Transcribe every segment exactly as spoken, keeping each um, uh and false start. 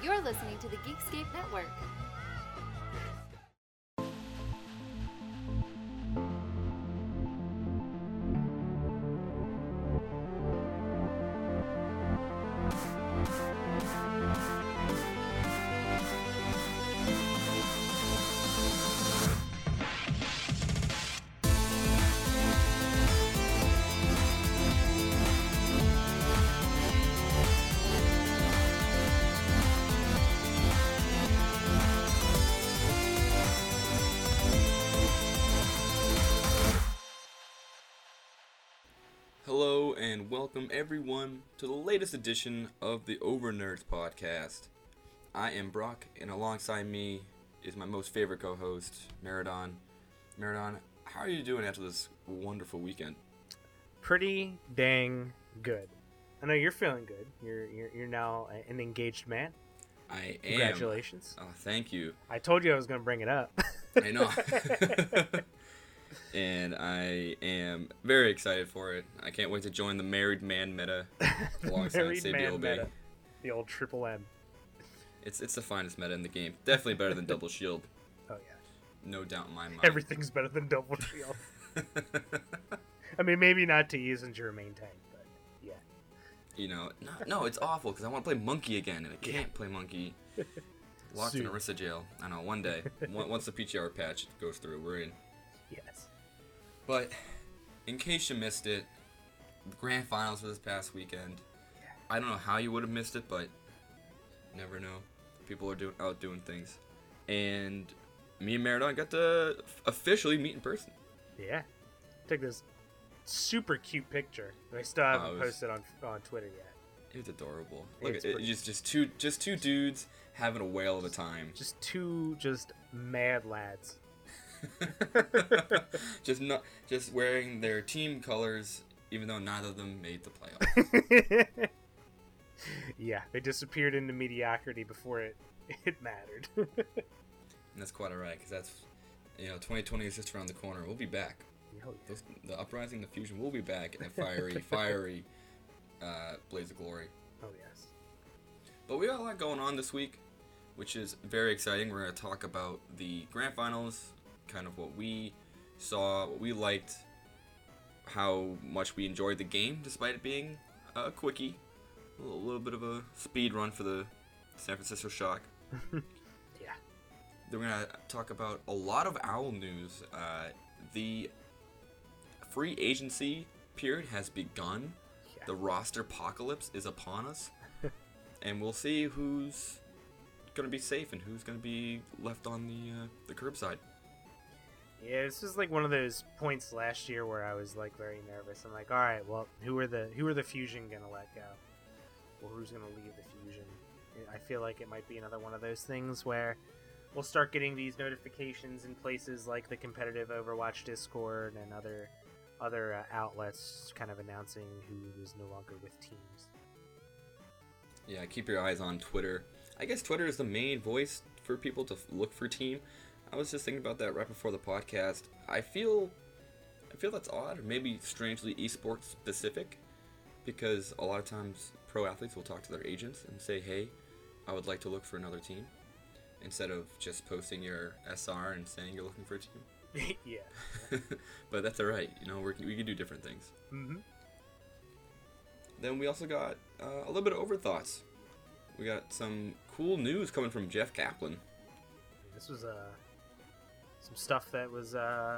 You're listening to the Geekscape Network. Hello and welcome everyone to the latest edition of the Over Nerds podcast. I am Brock, and alongside me is my most favorite co-host, Meridon. Meridon, how are you doing after this wonderful weekend? Pretty dang good. I know you're feeling good. You're you're, you're now an engaged man. I am. Congratulations. Oh, thank you. I told you I was going to bring it up. I know. And I am very excited for it. I can't wait to join the married man meta alongside Married man Sabiel Bay. meta. The old triple M. It's it's the finest meta in the game. Definitely better than Double Shield. Oh yeah. No doubt in my mind. Everything's better than double shield. I mean, maybe not to use in your main tank, but yeah. You know, no, no, it's awful because I want to play Monkey again, and I can't Yeah. play Monkey. Locked Soon. in Orisa jail. I know, one day. Once once the P T R patch goes through, we're in. Yes. But, in case you missed it, the grand finals for this past weekend. Yeah. I don't know how you would have missed it, but you never know. People are doing out doing things. And me and Meridon got to officially meet in person. Yeah. Took this super cute picture. I still haven't Oh, it was- posted on on Twitter yet. It was adorable. Look, It's it, pretty- just just two just two dudes having a whale of a time. Just two just mad lads. just not just wearing their team colors, even though neither of them made the playoffs. Yeah, they disappeared into mediocrity before it it mattered. And that's quite alright, because that's, you know, twenty twenty is just around the corner. We'll be back. Oh, yeah. Those, the uprising, the fusion, will be back in a fiery, fiery uh, blaze of glory. Oh yes. But we got a lot going on this week, which is very exciting. We're going to talk about the grand finals, kind of what we saw, what we liked, how much we enjoyed the game, despite it being a quickie. A little, little bit of a speed run for the San Francisco Shock. Yeah. Then we're going to talk about a lot of Owl news. Uh, the free agency period has begun. Yeah. The roster apocalypse is upon us. And we'll see who's going to be safe and who's going to be left on the uh, the curbside. Yeah, this is like one of those points last year where I was like very nervous. I'm like, all right, well, who are the who are the Fusion gonna let go, or who's gonna leave the Fusion? I feel like it might be another one of those things where we'll start getting these notifications in places like the competitive Overwatch Discord and other other uh, outlets, kind of announcing who is no longer with teams. Yeah, keep your eyes on Twitter. I guess Twitter is the main voice for people to f- look for team. I was just thinking about that right before the podcast. I feel, I feel that's odd, or maybe strangely esports specific, because a lot of times pro athletes will talk to their agents and say, "Hey, I would like to look for another team," instead of just posting your S R and saying you're looking for a team. Yeah. But that's all right. You know, we're, we can do different things. Mm-hmm. Then we also got uh, a little bit of overthoughts. We got some cool news coming from Jeff Kaplan. This was uh, some stuff that was uh,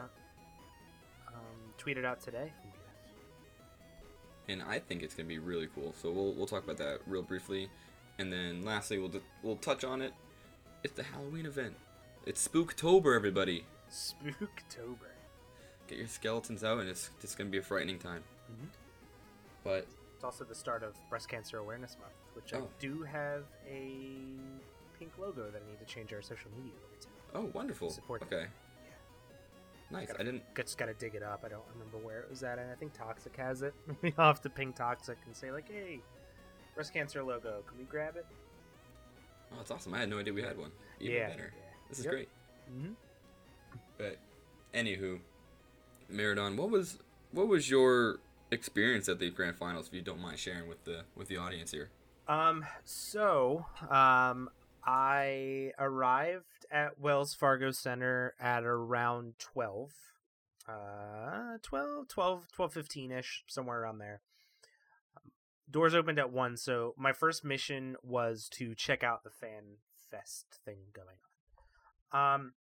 um, tweeted out today from Jeff. And I think it's going to be really cool. So we'll we'll talk about that real briefly. And then lastly, we'll we'll touch on it. It's the Halloween event. It's Spooktober, everybody. Spooktober. Get your skeletons out, and it's it's going to be a frightening time. Mm-hmm. But It's also the start of Breast Cancer Awareness Month, which I Oh. do have a pink logo that I need to change our social media over to. oh, wonderful. Support that. Okay. Nice. I didn't. Just gotta dig it up. I don't remember where it was at, and I think Toxic has it. Maybe I'll have to ping Toxic and say like, "Hey, Breast Cancer logo, can we grab it?" Oh, that's awesome. I had no idea we had one. Even yeah. better. yeah. This is Yep. great. Mm-hmm. But anywho, Meridon, what was what was your experience at the grand finals? If you don't mind sharing with the with the audience here. Um, so, um, I arrived at Wells Fargo Center at around twelve. Uh, twelve, twelve, twelve fifteen-ish, somewhere around there. Um, doors opened at one, so my first mission was to check out the Fan Fest thing going on. Um,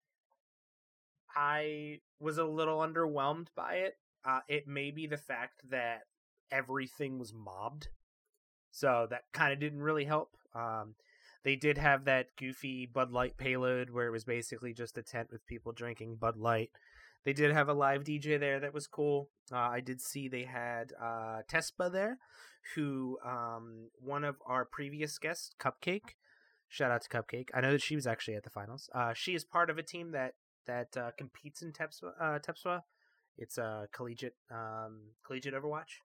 I was a little underwhelmed by it. Uh, it may be the fact that everything was mobbed. So that kind of didn't really help. Um, they did have that goofy Bud Light payload where it was basically just a tent with people drinking Bud Light. They did have a live D J there that was cool. Uh, I did see they had uh, Tespa there, who um, one of our previous guests, Cupcake. Shout out to Cupcake. I know that she was actually at the finals. Uh, she is part of a team that that uh, competes in Tepswa. Uh, Tepswa. It's a collegiate um, collegiate Overwatch.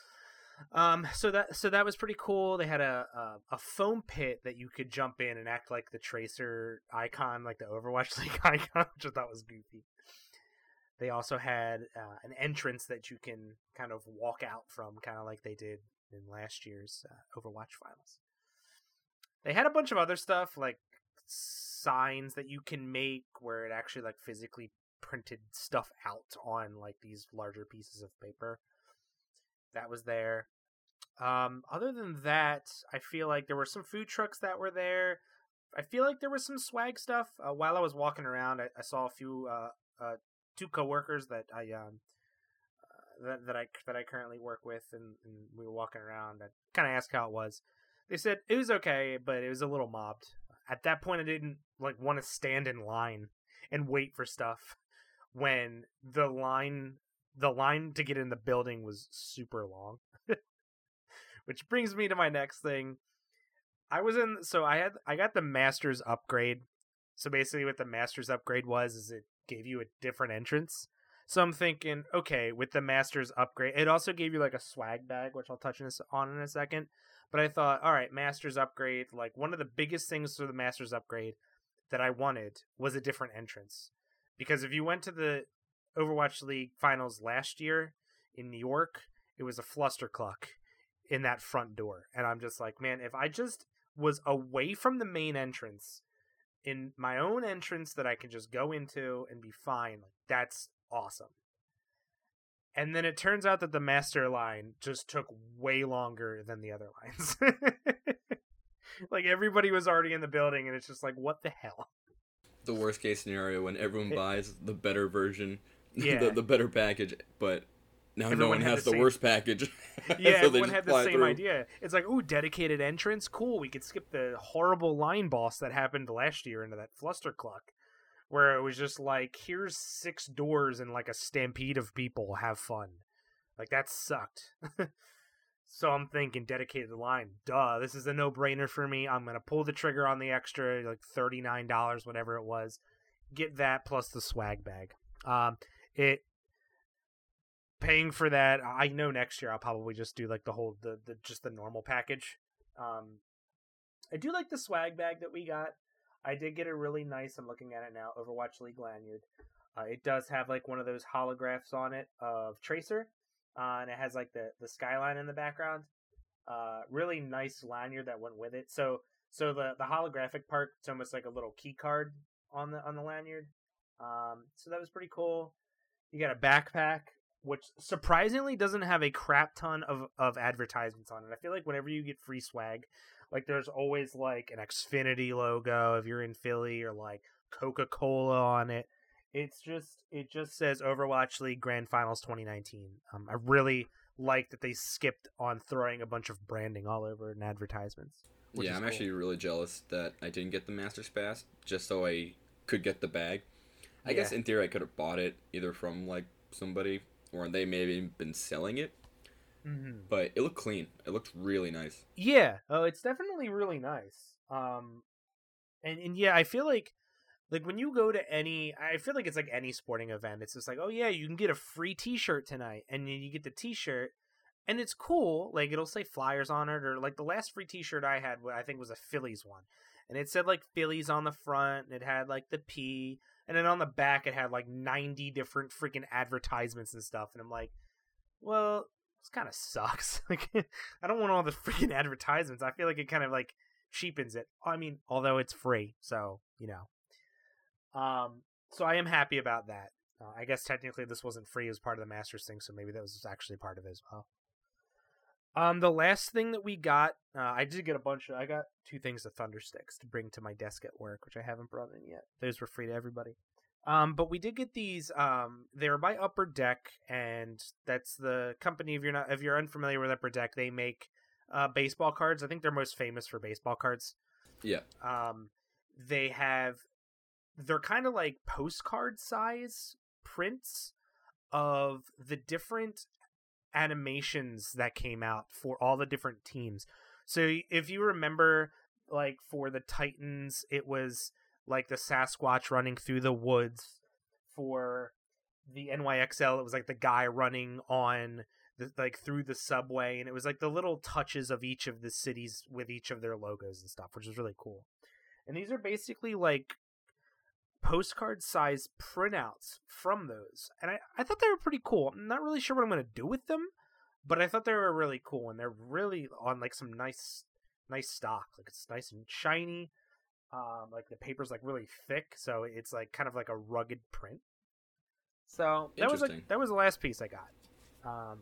Um, so that so that was pretty cool. They had a, a a foam pit that you could jump in and act like the Tracer icon, like the Overwatch League icon, which I thought was goofy. They also had uh, an entrance that you can kind of walk out from, kind of like they did in last year's uh, Overwatch finals. They had a bunch of other stuff, like signs that you can make where it actually like physically printed stuff out on like these larger pieces of paper. That was there. Um, other than that, I feel like there were some food trucks that were there. I feel like there was some swag stuff. Uh, while I was walking around, I, I saw a few, uh, uh, two coworkers that I, um, uh, that, that I, that I currently work with, and, and we were walking around. I kind of asked how it was. They said it was okay, but it was a little mobbed. At that point, I didn't like want to stand in line and wait for stuff when the line the line to get in the building was super long. Which brings me to my next thing. I was in so I had I got the Masters upgrade. So basically what the Masters upgrade was is it gave you a different entrance. So I'm thinking, okay, with the Masters upgrade, it also gave you like a swag bag, which I'll touch on in a second. But I thought, all right, Masters upgrade, like one of the biggest things for the Masters upgrade that I wanted was a different entrance. Because if you went to the Overwatch League finals last year in New York, it was a Flustercluck in that front door. And I'm just like, man, if I just was away from the main entrance in my own entrance that I can just go into and be fine, like that's awesome. And then it turns out that the master line just took way longer than the other lines. Like everybody was already in the building and it's just like, what the hell? The worst case scenario when everyone buys the better version, yeah. the, the better package, but now everyone no one has the, the same... worst package. Yeah, so everyone had the same through. idea. It's like, ooh, dedicated entrance? Cool, we could skip the horrible line boss that happened last year into that Flustercluck, where it was just like, here's six doors and like a stampede of people, have fun. Like, that sucked. So I'm thinking dedicated line, duh, this is a no-brainer for me. I'm going to pull the trigger on the extra, like thirty-nine dollars, whatever it was. Get that plus the swag bag. Um, it paying for that, I know next year I'll probably just do like the whole, the, the just the normal package. Um, I do like the swag bag that we got. I did get a really nice, I'm looking at it now, Overwatch League lanyard. Uh, it does have like one of those holographs on it of Tracer. Uh, and it has like the, the skyline in the background. Uh, really nice lanyard that went with it. So so the, the holographic part, it's almost like a little key card on the on the lanyard. Um, so that was pretty cool. You got a backpack, which surprisingly doesn't have a crap ton of, of advertisements on it. I feel like whenever you get free swag, like there's always like an Xfinity logo if you're in Philly, or like Coca-Cola on it. It's just, it just says Overwatch League Grand Finals twenty nineteen. Um, I really like that they skipped on throwing a bunch of branding all over in advertisements. Yeah, I'm cool. Actually really jealous that I didn't get the Masters Pass, just so I could get the bag. I yeah. guess in theory I could have bought it either from like somebody, or they maybe been selling it. Mm-hmm. But it looked clean. It looked really nice. Yeah, oh, it's definitely really nice. Um, and, and yeah, I feel like Like, when you go to any, I feel like it's like any sporting event. It's just like, oh, yeah, you can get a free t-shirt tonight. And then you get the t-shirt, and it's cool. Like, it'll say Flyers on it. Or, like, the last free t-shirt I had, I think, was a Phillies one. And it said, like, Phillies on the front. And it had, like, the P. And then on the back, it had, like, ninety different freaking advertisements and stuff. And I'm like, well, this kind of sucks. Like, I don't want all the freaking advertisements. I feel like it kind of like cheapens it. I mean, although it's free, so you know. Um, so I am happy about that. Uh, I guess technically this wasn't free as part of the Masters thing, so maybe that was actually part of it as well. Um, the last thing that we got, uh, I did get a bunch of, I got two things of Thunder Sticks to bring to my desk at work, which I haven't brought in yet. Those were free to everybody. Um, but we did get these, um, they were by Upper Deck, and that's the company, if you're not, if you're unfamiliar with Upper Deck, they make, uh, baseball cards. I think they're most famous for baseball cards. Yeah. Um, they have, they're kind of like postcard size prints of the different animations that came out for all the different teams. So if you remember, like for the Titans, it was like the Sasquatch running through the woods. For the N Y X L, it was like the guy running on the, like through the subway, and it was like the little touches of each of the cities with each of their logos and stuff, which is really cool. And these are basically like postcard size printouts from those, and I, I thought they were pretty cool. I'm not really sure what I'm going to do with them, but I thought they were really cool, and they're really on like some nice nice stock. Like it's nice and shiny, um like the paper's like really thick, so it's like kind of like a rugged print. So that was like that was the last piece I got. Um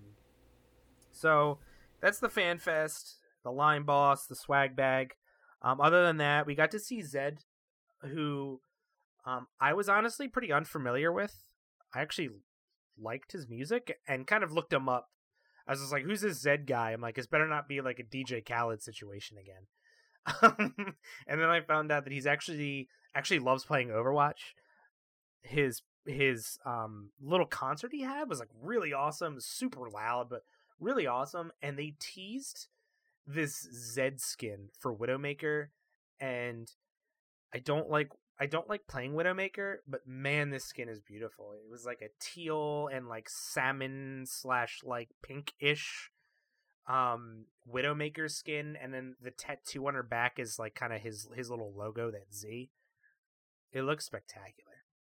so that's the Fan Fest, the Line Boss, the swag bag. Um other than that, we got to see Zed, who Um, I was honestly pretty unfamiliar with. I actually liked his music and kind of looked him up. I was just like, who's this Zed guy? I'm like, this better not be like a D J Khaled situation again. And then I found out that he's actually actually loves playing Overwatch. His his um little concert he had was like really awesome, super loud, but really awesome. And they teased this Zed skin for Widowmaker, and I don't like I don't like playing Widowmaker, but man, this skin is beautiful. It was like a teal and like salmon slash like pinkish um Widowmaker skin, and then the tattoo on her back is like kind of his his little logo, that Z. It looks spectacular.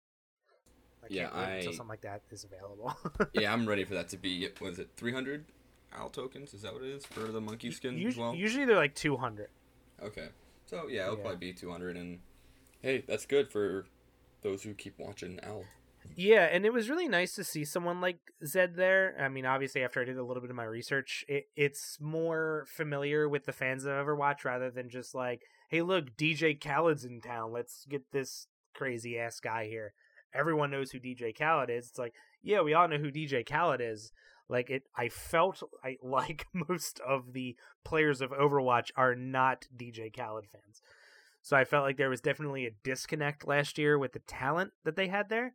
I yeah, can't wait I until something like that is available. Yeah, I'm ready for that to be. Was it three hundred O W L tokens? Is that what it is for the monkey skin usually, as well? Usually they're like two hundred. Okay, so yeah, it'll Yeah. probably be two hundred, and hey, that's good for those who keep watching Owl. Yeah, and it was really nice to see someone like Zed there. I mean, obviously, after I did a little bit of my research, it, it's more familiar with the fans of Overwatch rather than just like, hey, look, D J Khaled's in town. Let's get this crazy-ass guy here. Everyone knows who D J Khaled is. It's like, yeah, we all know who D J Khaled is. Like, it, I felt I, like most of the players of Overwatch are not D J Khaled fans. So I felt like there was definitely a disconnect last year with the talent that they had there.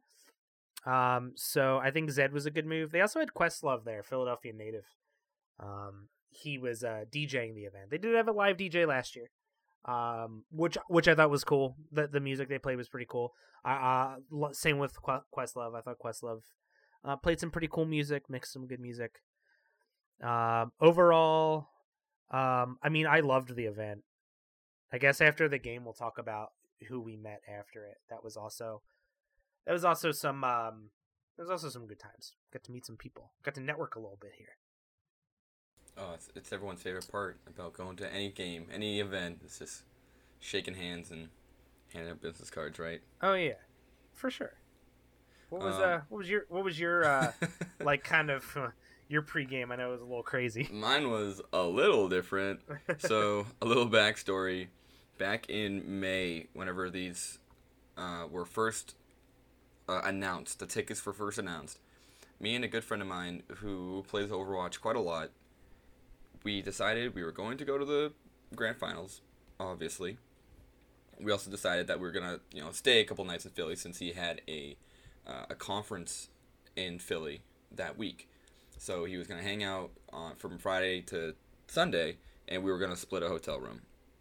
Um, so I think Zed was a good move. They also had Questlove there, Philadelphia native. Um, he was uh, DJing the event. They did have a live D J last year, um, which which I thought was cool. The the music they played was pretty cool. Uh, uh same with Qu- Questlove. I thought Questlove uh, played some pretty cool music, mixed some good music. Um, overall, um, I mean, I loved the event. I guess after the game, we'll talk about who we met after it. That was also, that was also some, um, there was also some good times. Got to meet some people. Got to network a little bit here. Oh, it's, it's everyone's favorite part about going to any game, any event. It's just shaking hands and handing out business cards, right? Oh yeah, for sure. What was Um, uh, what was your, what was your, uh, like kind of uh, your pregame? I know it was a little crazy. Mine was a little different. So, a little backstory. Back in May, whenever these uh, were first uh, announced, the tickets were first announced, me and a good friend of mine who plays Overwatch quite a lot, we decided we were going to go to the grand finals, obviously. We also decided that we were going to, you know, stay a couple nights in Philly since he had a uh, a conference in Philly that week. So he was going to hang out on, from Friday to Sunday, and we were going to split a hotel room.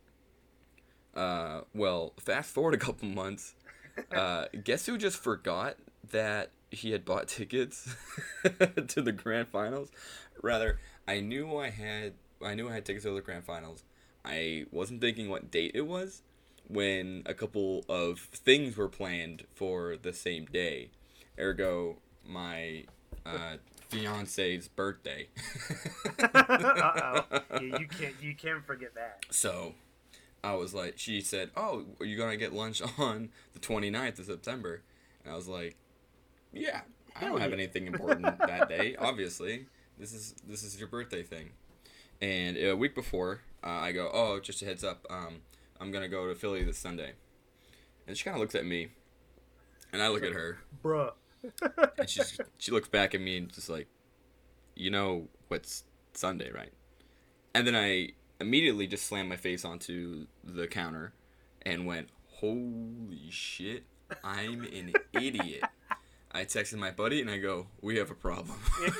Uh, well, fast forward a couple months, uh, guess who just forgot that he had bought tickets to the grand finals? Rather, I knew I had, I knew I had tickets to the grand finals. I wasn't thinking what date it was when a couple of things were planned for the same day. Ergo, my uh, fiance's birthday. Uh-oh. Yeah, you can't you can't forget that. So, I was like, she said, "Oh, are you gonna get lunch on the twenty-ninth of September?" And I was like, "Yeah, I don't Hell have yeah. anything important that day. Obviously, this is this is your birthday thing." And a week before, uh, I go, "Oh, just a heads up, um, I'm gonna go to Philly this Sunday." And she kind of looks at me, and I look at her, Bruh. and she she looks back at me and just like, "You know what's Sunday, right?" And then I immediately just slammed my face onto the counter and went, "Holy shit, I'm an idiot." I texted my buddy and I go, "We have a problem."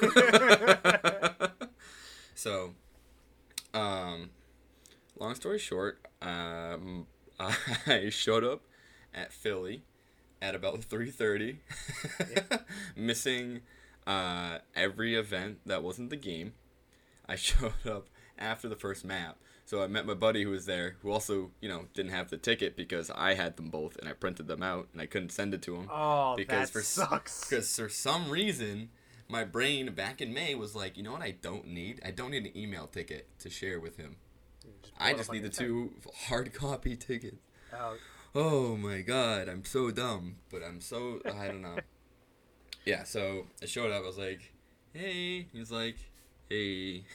So, um, long story short, um, I showed up at Philly at about three thirty, Yeah. missing uh, every event that wasn't the game. I showed up after the first map. So I met my buddy who was there, who also, you know, didn't have the ticket because I had them both and I printed them out and I couldn't send it to him. Oh, because that for, sucks. Because for some reason, my brain back in May was like, you know what I don't need? I don't need an email ticket to share with him. Just pull I it just up on need the your phone. two hard copy tickets. Oh, Oh my god, I'm so dumb. But I'm so, I don't know. Yeah, so I showed up, I was like, "Hey." He was like, "Hey."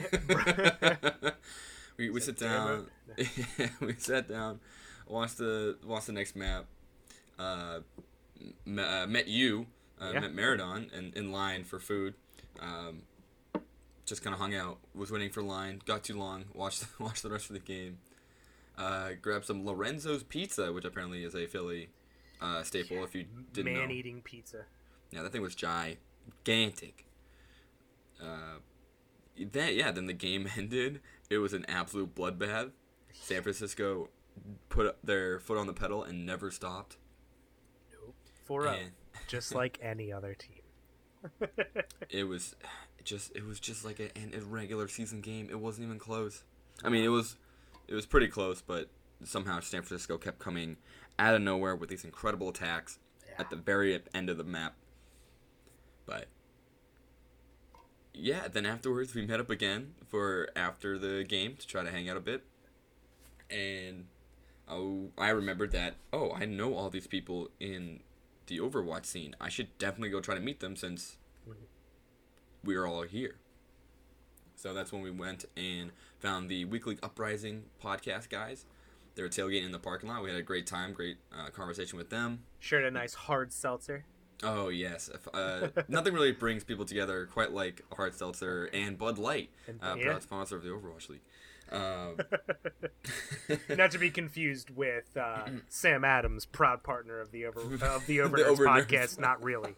we we sit down. we sat down, watched the watched the next map. Uh, m- uh, met you, uh, Yeah. met Maradon, in, in line for food. Um, just kind of hung out. Was waiting for line. Got too long. Watched watched the rest of the game. Uh, grabbed some Lorenzo's Pizza, which apparently is a Philly uh, staple. If you didn't know. man-eating pizza. Yeah, that thing was gigantic. Uh, that yeah. Then the game ended. It was an absolute bloodbath. San Francisco put up their foot on the pedal and never stopped. Nope. four oh. And Just like any other team. it was just it was just like a, a regular season game. It wasn't even close. I mean, it was it was pretty close, but somehow San Francisco kept coming out of nowhere with these incredible attacks Yeah. at the very end of the map. But yeah, then afterwards we met up again for after the game to try to hang out a bit. And oh, I remembered that, oh, I know all these people in the Overwatch scene. I should definitely go try to meet them since we are all here. So that's when we went and found the Weekly Uprising podcast guys. They were tailgating in the parking lot. We had a great time, great uh, conversation with them. Shared a nice hard seltzer. Oh, yes. If, uh, nothing really brings people together quite like a hard seltzer and Bud Light, And- uh, yeah. proud sponsor of the Overwatch League. Um, Not to be confused with uh, Sam Adams, proud partner of the over of the Over The Nerds Over Nerds. podcast. Not really.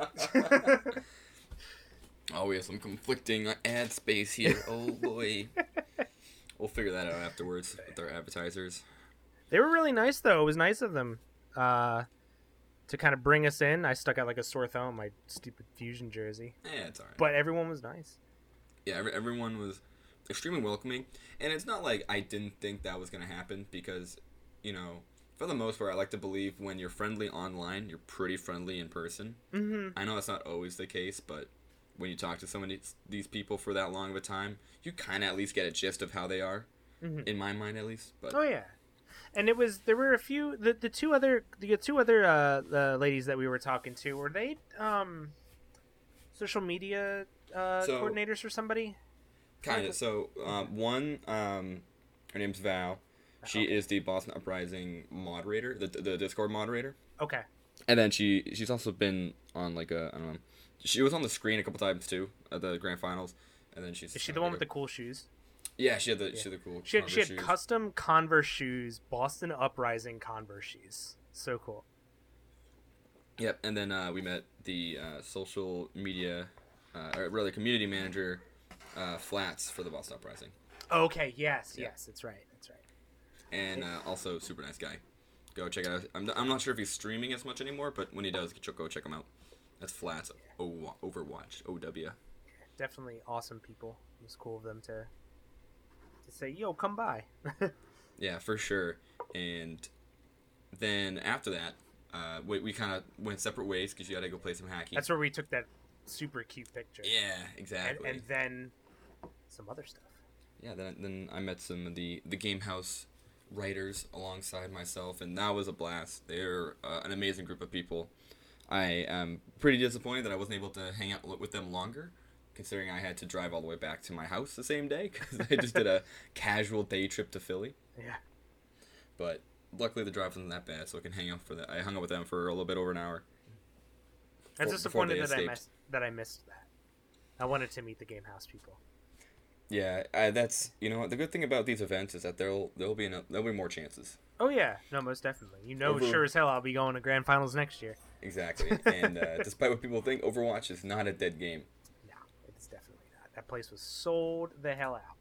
oh, we have some conflicting ad space here. Oh, boy. We'll figure that out afterwards with our advertisers. They were really nice, though. It was nice of them uh, to kind of bring us in. I stuck out like a sore thumb in my stupid Fusion jersey, Yeah, it's all right. but everyone was nice. yeah, every, everyone was extremely welcoming, and it's not like I didn't think that was going to happen because, you know, for the most part, I like to believe when you're friendly online, you're pretty friendly in person. Mm-hmm. I know that's not always the case, but when you talk to some of these, these people for that long of a time, you kind of at least get a gist of how they are, Mhm. in my mind at least. But Oh yeah, and it was there were a few the, the two other the two other uh, uh, ladies that we were talking to, were they um, social media uh, So- coordinators for somebody? kind of. So um, one, um, her name's Val. She Okay. is the Boston Uprising moderator, the the Discord moderator. Okay. And then she she's also been on like a I don't know, she was on the screen a couple times too at the grand finals, and then she's Is she uh, the one like with the a- cool shoes? yeah she had the she had the cool She had, she Converse had shoes. custom Converse shoes, Boston Uprising Converse shoes. So cool. Yep, and then uh, we met the uh, social media, uh, or rather community manager, uh, Flats for the Boston Uprising, Okay. Yes. Yeah. Yes. That's right. That's right. and uh, also super nice guy. Go check it out. I'm, I'm not sure if he's streaming as much anymore, but when he does, go check him out. That's Flats o- Overwatch O W. Definitely awesome people. It was cool of them to to say, "Yo, come by." Yeah, for sure. And then after that, uh, we, we kind of went separate ways because you got to go play some hacky. That's where we took that super cute picture. Yeah, And, exactly. and then some other stuff. Yeah, then then I met some of the the Game House writers alongside myself, and that was a blast. They're uh, an amazing group of people. I am pretty disappointed that I wasn't able to hang out with them longer, considering I had to drive all the way back to my house the same day because I just did a casual day trip to Philly. Yeah. But luckily the drive wasn't that bad, so I can hang out for that. I hung out with them for a little bit over an hour. I'm before- disappointed before that they I missed that I missed that. I wanted to meet the Game House people. Yeah, I, that's you know what the good thing about these events is that there'll there'll be enough, there'll be more chances. Oh yeah, no, most definitely. You know, Over- sure as hell, I'll be going to grand finals next year. Exactly, and uh, despite what people think, Overwatch is not a dead game. No, it's definitely not. That place was sold the hell out.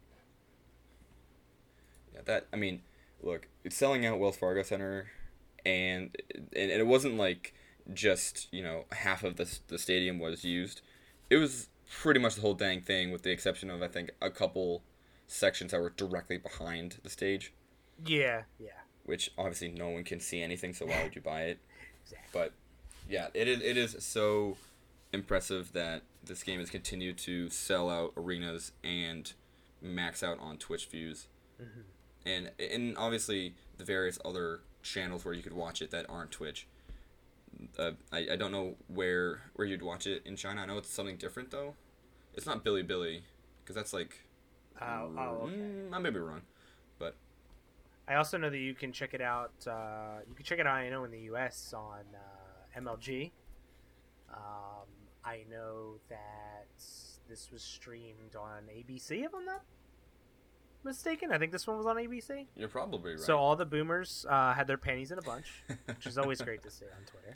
Yeah, that I mean, look, it's selling out Wells Fargo Center, and and it wasn't like just you know half of the the stadium was used. It was pretty much the whole dang thing, with the exception of I think a couple sections that were directly behind the stage, Yeah, yeah. which obviously no one can see anything, so why would you buy it? Exactly. But yeah, it is it is so impressive that this game has continued to sell out arenas and max out on Twitch views. Mm-hmm. And and obviously the various other channels where you could watch it that aren't Twitch. Uh, I, I don't know where where you'd watch it in China. I know it's something different though. It's not Bilibili, because that's like. Oh, oh, okay. mm, I may be wrong, but I also know that you can check it out. Uh, you can check it out. I know in the U S on uh, M L G. Um, I know that this was streamed on A B C, if I'm not mistaken. I think this one was on A B C. you're probably right. So all the boomers uh, had their panties in a bunch, which is always great to see on Twitter.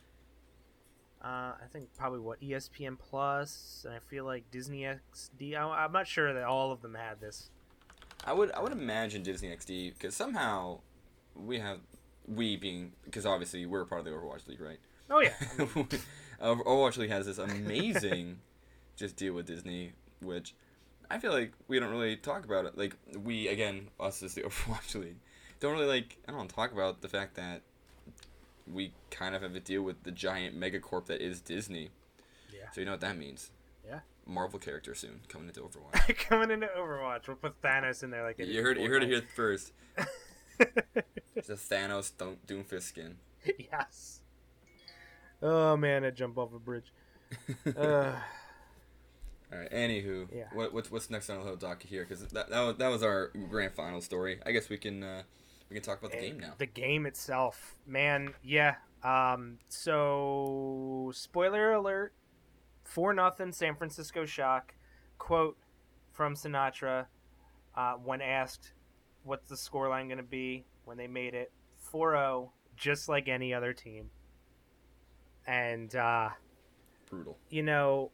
Uh, I think probably what E S P N Plus, and I feel like Disney X D. I, I'm not sure that all of them had this. I would I would imagine Disney X D, because somehow we have we being because obviously we're a part of the Overwatch League, right? Oh yeah, I mean, Uh, Overwatch League has this amazing just deal with Disney, which I feel like we don't really talk about it. Like we again, us as the Overwatch League, don't really like I don't know, talk about the fact that we kind of have to deal with the giant megacorp that is Disney. yeah. So you know what that means? Yeah. Marvel character soon coming into Overwatch. Coming into Overwatch, we'll put Thanos in there like they did you heard in you heard it Fortnite. here first. It's a Thanos Doom- Doomfist skin. Yes. Oh man, I jump off a bridge. Uh, All right. Anywho, Yeah. what what's what's next on the little docket here? Because that that was, that was our grand final story. I guess we can uh, we can talk about the game now. The game itself, man, yeah. Um, so spoiler alert: four nothing San Francisco Shock. Quote from Sinatra uh, when asked, "What's the scoreline going to be?" When they made it four oh, just like any other team. And uh, Brutal. you know,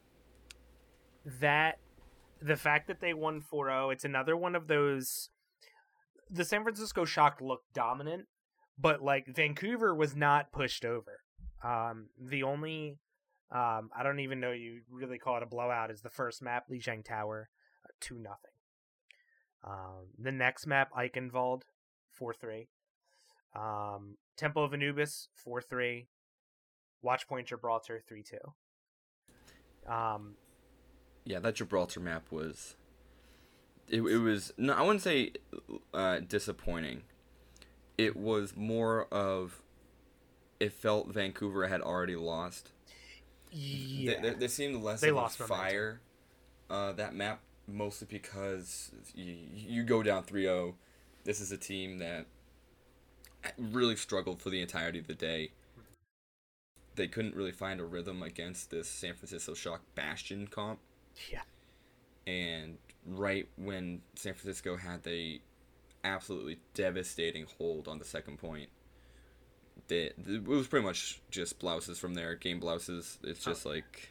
that the fact that they won four oh, it's another one of those. The San Francisco Shock looked dominant, but like Vancouver was not pushed over. Um, the only, um, I don't even know you really call it a blowout, is the first map, Lijiang Tower, uh, two nothing. Um, the next map, Eichenwald, four three. Um, Temple of Anubis, four three. Watchpoint Gibraltar, three two. Um, Yeah, that Gibraltar map was. It it was no, I wouldn't say uh, disappointing. It was more of. It felt Vancouver had already lost. yeah. There, there, there seemed less They of lost a momentum. fire. Uh, that map mostly because you, you go down three oh. This is a team that really struggled for the entirety of the day. They couldn't really find a rhythm against this San Francisco Shock Bastion comp. Yeah. And right when San Francisco had the absolutely devastating hold on the second point, they, it was pretty much just blouses from there. Game blouses. It's just Oh. like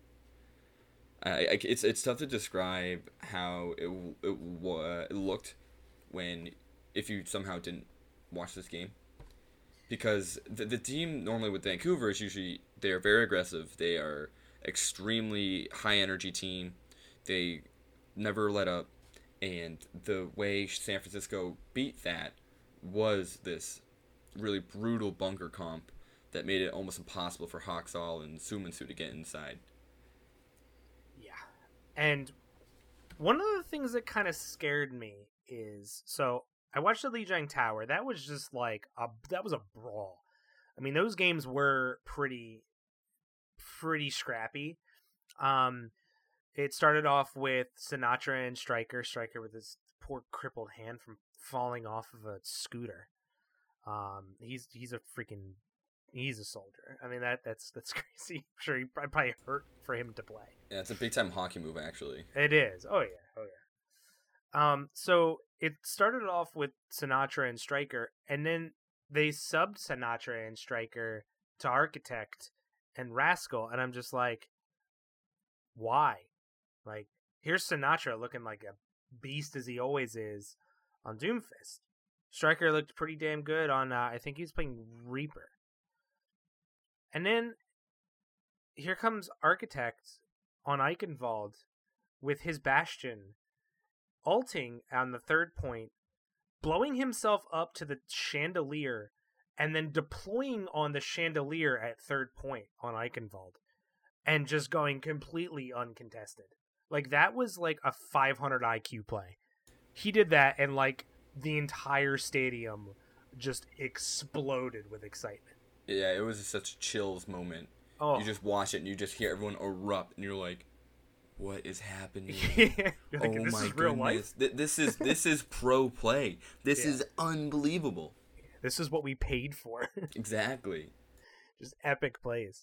I, I, it's it's tough to describe how it it, wa- it looked when if you somehow didn't watch this game. Because the, the team normally with Vancouver is usually, they are very aggressive. They are extremely high energy team. They never let up. And the way San Francisco beat that was this really brutal bunker comp that made it almost impossible for Haksal and Sumansu to get inside. And one of the things that kind of scared me is, so I watched the Lijiang Tower. That was just like a that was a brawl. I mean, those games were pretty pretty scrappy. Um, it started off with Sinatraa and Stryker. Stryker with his poor crippled hand from falling off of a scooter. Um, he's he's a freaking he's a soldier. I mean that that's that's crazy. I'm sure he I'd probably hurt for him to play. Yeah, it's a big time hockey move actually. It is. Oh yeah. Oh yeah. Um, so it started off with Sinatraa and Stryker, and then they subbed Sinatraa and Stryker to Architect and Rascal, and I'm just like, why? Like, here's Sinatraa looking like a beast as he always is on Doomfist. Stryker looked pretty damn good on, uh, I think he was playing Reaper. And then here comes Architect on Eichenwald with his Bastion ulting on the third point, blowing himself up to the chandelier, and then deploying on the chandelier at third point on Eichenwald, and just going completely uncontested. Like, that was like a five hundred I Q play. He did that, and like the entire stadium just exploded with excitement. Yeah, it was such a chills moment. Oh. You just watch it and you just hear everyone erupt, and you're like, what is happening? Yeah. You're like, oh this my is real goodness. life? Th- this is this is pro play. This Yeah. is unbelievable. This is what we paid for. Exactly. Just epic plays.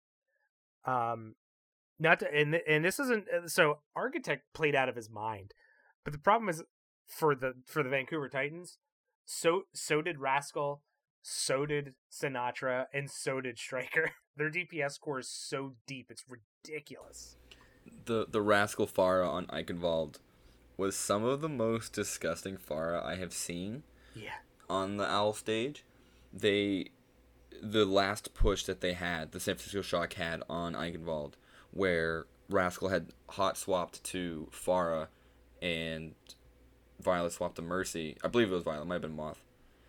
Um, not to, and and this isn't so. Architect played out of his mind, but the problem is for the for the Vancouver Titans. So so did Rascal, so did Sinatraa, and so did Stryker. Their D P S score is so deep, it's ridiculous. The the Rascal Farah on Eichenwald was some of the most disgusting Farah I have seen. Yeah. On the Owl stage. They the last push that they had, the San Francisco Shock had on Eichenwald, where Rascal had hot swapped to Farah and Violet swapped to Mercy. I believe it was Violet, it might have been Moth.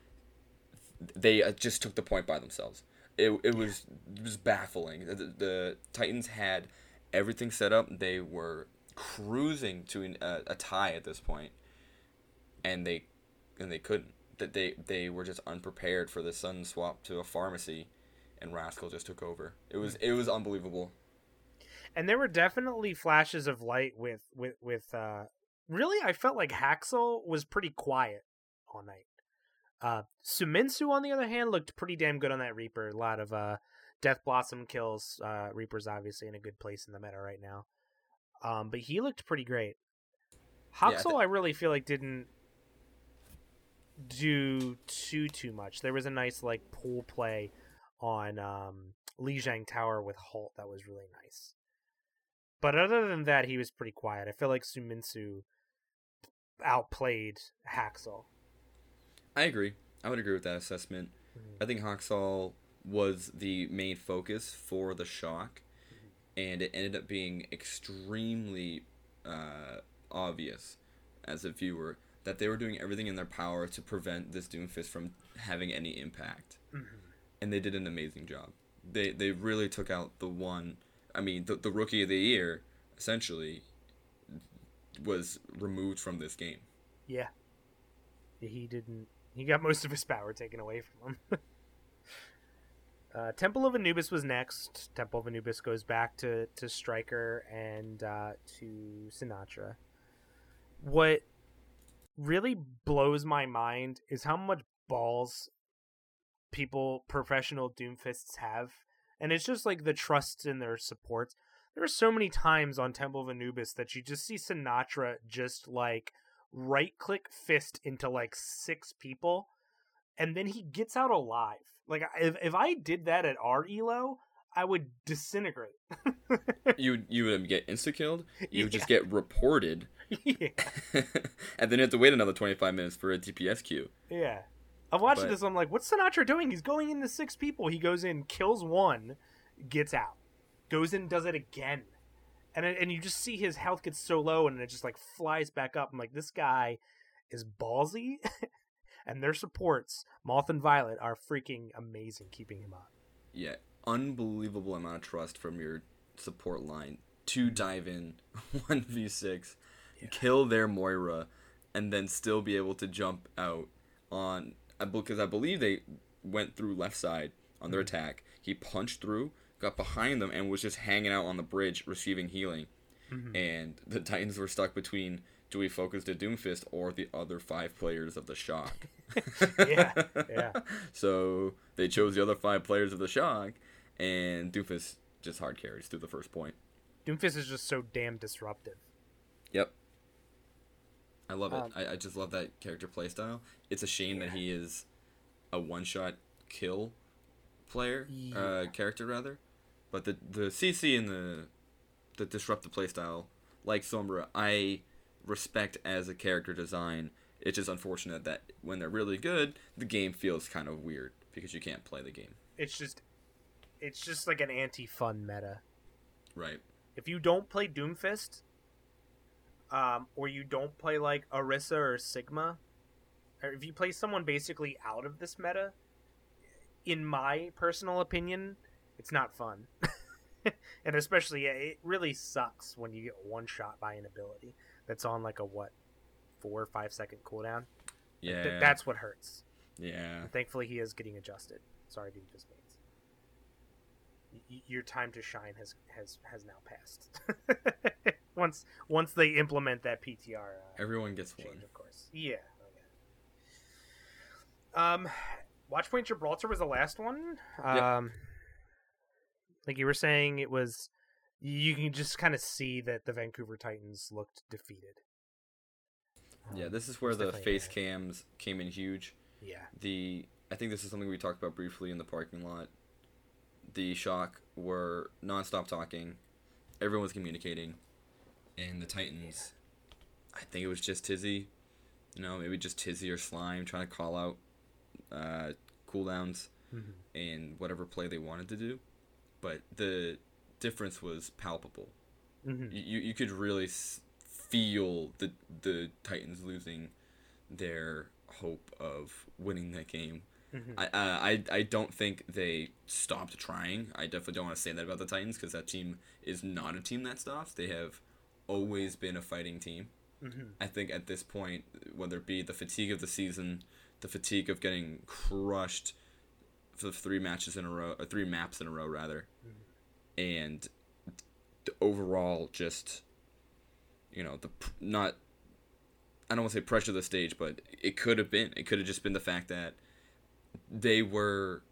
They just took the point by themselves. It it was it was baffling. The, the Titans had everything set up. They were cruising to an, a, a tie at this point, and they and they couldn't. That they they were just unprepared for the Sun swap to a Pharmacy, and Rascal just took over. It was it was unbelievable. And there were definitely flashes of light with with with. Uh, really, I felt like Haxel was pretty quiet all night. Uh, Suminsu, on the other hand, looked pretty damn good on that Reaper. A lot of uh, Death Blossom kills. Uh, Reaper's obviously in a good place in the meta right now. Um, but he looked pretty great. Haxel, yeah, I, th- I really feel like didn't do too too much. There was a nice like pool play on um, Lijiang Tower with Holt that was really nice. But other than that, he was pretty quiet. I feel like Suminsu outplayed Haxel. I agree. I would agree with that assessment. Mm-hmm. I think Haxel was the main focus for the Shock, mm-hmm. and it ended up being extremely uh, obvious as a viewer that they were doing everything in their power to prevent this Doomfist from having any impact. Mm-hmm. And they did an amazing job. They they really took out the one, I mean, the, the Rookie of the Year, essentially, was removed from this game. Yeah. He didn't... He got most of his power taken away from him. uh, Temple of Anubis was next. Temple of Anubis goes back to, to Stryker and uh, to Sinatraa. What really blows my mind is how much balls people, professional Doomfists have. And it's just like the trust in their support. There are so many times on Temple of Anubis that you just see Sinatraa just like right click fist into like six people, and then he gets out alive. Like if if I did that at our elo, I would disintegrate. you you would get insta killed. You would yeah. just get reported. Yeah. And then you have to wait another twenty-five minutes for a D P S queue. Yeah. I'm watching but... this. I'm like, what's Sinatraa doing? He's going into six people. He goes in, kills one, gets out, goes in, does it again. And and you just see his health gets so low, and it just like flies back up. I'm like, this guy is ballsy, and their supports, Moth and Violet, are freaking amazing keeping him up. Yeah, unbelievable amount of trust from your support line to dive in one v six, yeah. kill their Moira, and then still be able to jump out on, because I believe they went through left side on their attack. He punched through, got behind them, and was just hanging out on the bridge receiving healing. Mm-hmm. And the Titans were stuck between, do we focus to Doomfist or the other five players of the Shock? yeah, yeah. So they chose the other five players of the Shock, and Doomfist just hard carries through the first point. Doomfist is just so damn disruptive. Yep. I love it. Um, I, I just love that character playstyle. It's a shame yeah. that he is a one-shot kill player, yeah. uh, character rather. But the the C C and the the disruptive playstyle, like Sombra, I respect as a character design. It's just unfortunate that when they're really good, the game feels kind of weird because you can't play the game. It's just, it's just like an anti-fun meta. Right. If you don't play Doomfist, um, or you don't play like Orisa or Sigma, or if you play someone basically out of this meta, in my personal opinion, it's not fun. And especially, it really sucks when you get one shot by an ability that's on like a, what, four or five second cooldown. Yeah. Th- that's what hurts. Yeah. And thankfully, he is getting adjusted. Sorry, Doomfist mates. Y- your time to shine has has, has now passed. once once they implement that P T R. Uh, Everyone gets change, one. of course. Yeah. Okay. Um, Watchpoint Gibraltar was the last one. Um, yep. Like you were saying, it was. You can just kind of see that the Vancouver Titans looked defeated. Yeah, this is where the face cams came in huge. Yeah. The I think this is something we talked about briefly in the parking lot. The Shock were nonstop talking. Everyone was communicating. And the Titans, I think it was just Tizzy. You know, maybe just Tizzy or Slime trying to call out uh, cooldowns mm-hmm. and whatever play they wanted to do. But the difference was palpable. Mm-hmm. You you could really s- feel the the Titans losing their hope of winning that game. Mm-hmm. I, uh, I I don't think they stopped trying. I definitely don't want to say that about the Titans because that team is not a team that stops. They have always been a fighting team. Mm-hmm. I think at this point, whether it be the fatigue of the season, the fatigue of getting crushed for three matches in a row, or three maps in a row rather, mm-hmm. and the overall just, you know, the not. I don't want to say pressure of the stage, but it could have been. It could have just been the fact that they were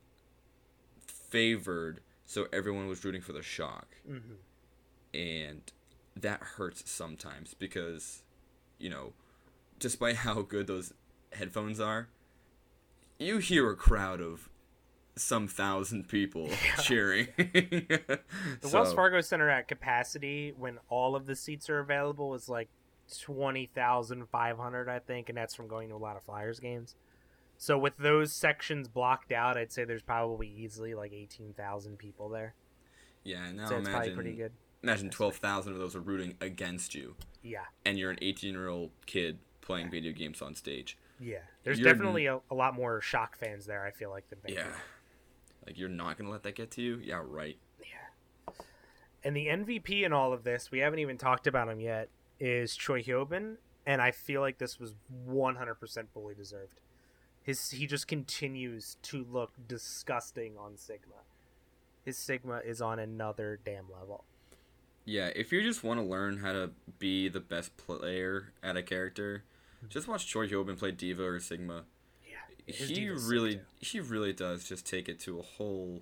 favored, so everyone was rooting for the Shock. Mm-hmm. And that hurts sometimes because, you know, despite how good those headphones are, you hear a crowd of some thousand people yeah. cheering. The so, Wells Fargo Center at capacity, when all of the seats are available, is like twenty thousand five hundred, I think, and that's from going to a lot of Flyers games. So with those sections blocked out, I'd say there's probably easily like eighteen thousand people there. Yeah, now so it's imagine, probably pretty good. Imagine twelve thousand of those are rooting against you. Yeah. And you're an eighteen-year-old kid playing yeah. video games on stage. Yeah. There's you're definitely a, a lot more Shock fans there, I feel like, than Vancouver. Yeah. Like, you're not going to let that get to you? Yeah, right. Yeah. And the M V P in all of this, we haven't even talked about him yet, is Choi Hyobin, and I feel like this was one hundred percent fully deserved. His He just continues to look disgusting on Sigma. His Sigma is on another damn level. Yeah, if you just want to learn how to be the best player at a character, mm-hmm. just watch Choi Hyobin play D.Va or Sigma. Yeah, he really, he really does just take it to a whole,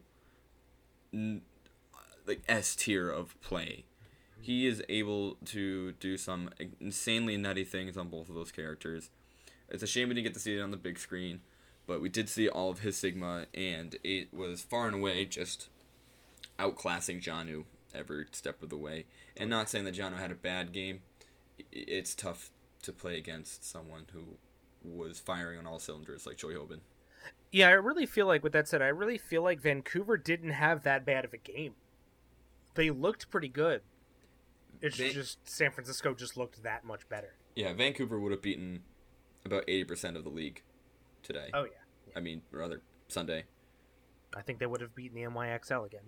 like, S tier of play. Mm-hmm. He is able to do some insanely nutty things on both of those characters. It's a shame we didn't get to see it on the big screen, but we did see all of his Sigma, and it was far and away just outclassing Janu every step of the way. And not saying that Janu had a bad game. It's tough to play against someone who was firing on all cylinders like Choi Hyobin. Yeah, I really feel like, with that said, I really feel like Vancouver didn't have that bad of a game. They looked pretty good. It's Van- just San Francisco just looked that much better. Yeah, Vancouver would have beaten about eighty percent of the league today. Oh, yeah. yeah. I mean, rather, Sunday. I think they would have beaten the M Y X L again, too.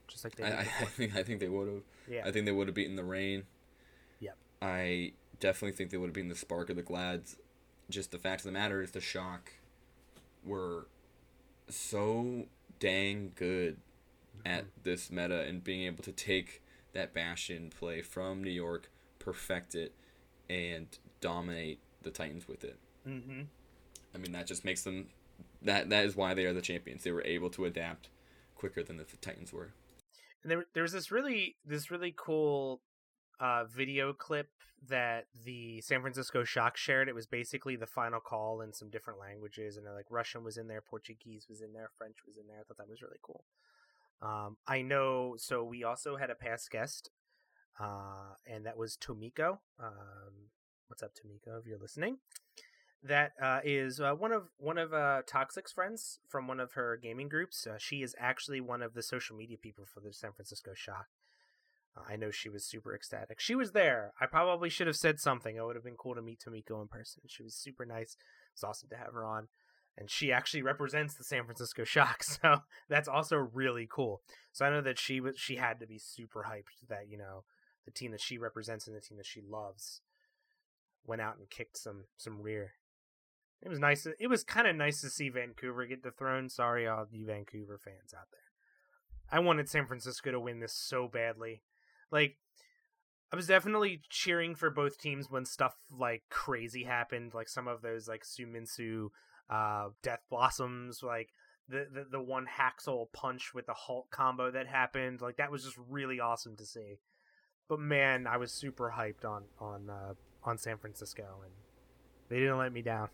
just like they I, did I, I before. think I think they would have. Yeah. I think they would have beaten the Reign. Yep. I definitely think they would have beaten the Spark or the Glads. Just the fact of the matter is the Shock were so dang good mm-hmm. at this meta and being able to take that Bastion play from New York, perfect it, and dominate the Titans with it. Mm-hmm. I mean, that just makes them... That That is why they are the champions. They were able to adapt quicker than the Titans were. And there, there was this really, this really cool uh, video clip that the San Francisco Shock shared. It was basically the final call in some different languages, and like Russian was in there, Portuguese was in there, French was in there. I thought that was really cool. Um, I know. So we also had a past guest, uh, and that was Tomiko. Um, what's up, Tomiko? If you're listening, that uh, is uh, one of one of uh, Toxic's friends from one of her gaming groups. Uh, she is actually one of the social media people for the San Francisco Shock. Uh, I know she was super ecstatic. She was there. I probably should have said something. It would have been cool to meet Tomiko in person. She was super nice. It's awesome to have her on. And she actually represents the San Francisco Shock, so that's also really cool. So I know that she was she had to be super hyped that, you know, the team that she represents and the team that she loves went out and kicked some some rear. It was nice. To, it was kind of nice to see Vancouver get dethroned. Sorry, all you Vancouver fans out there. I wanted San Francisco to win this so badly. Like, I was definitely cheering for both teams when stuff like crazy happened, like some of those like Suminsu uh, Death Blossoms, like the, the the one Haxel punch with the Hulk combo that happened. Like, that was just really awesome to see. But man, I was super hyped on on uh, on San Francisco, and they didn't let me down.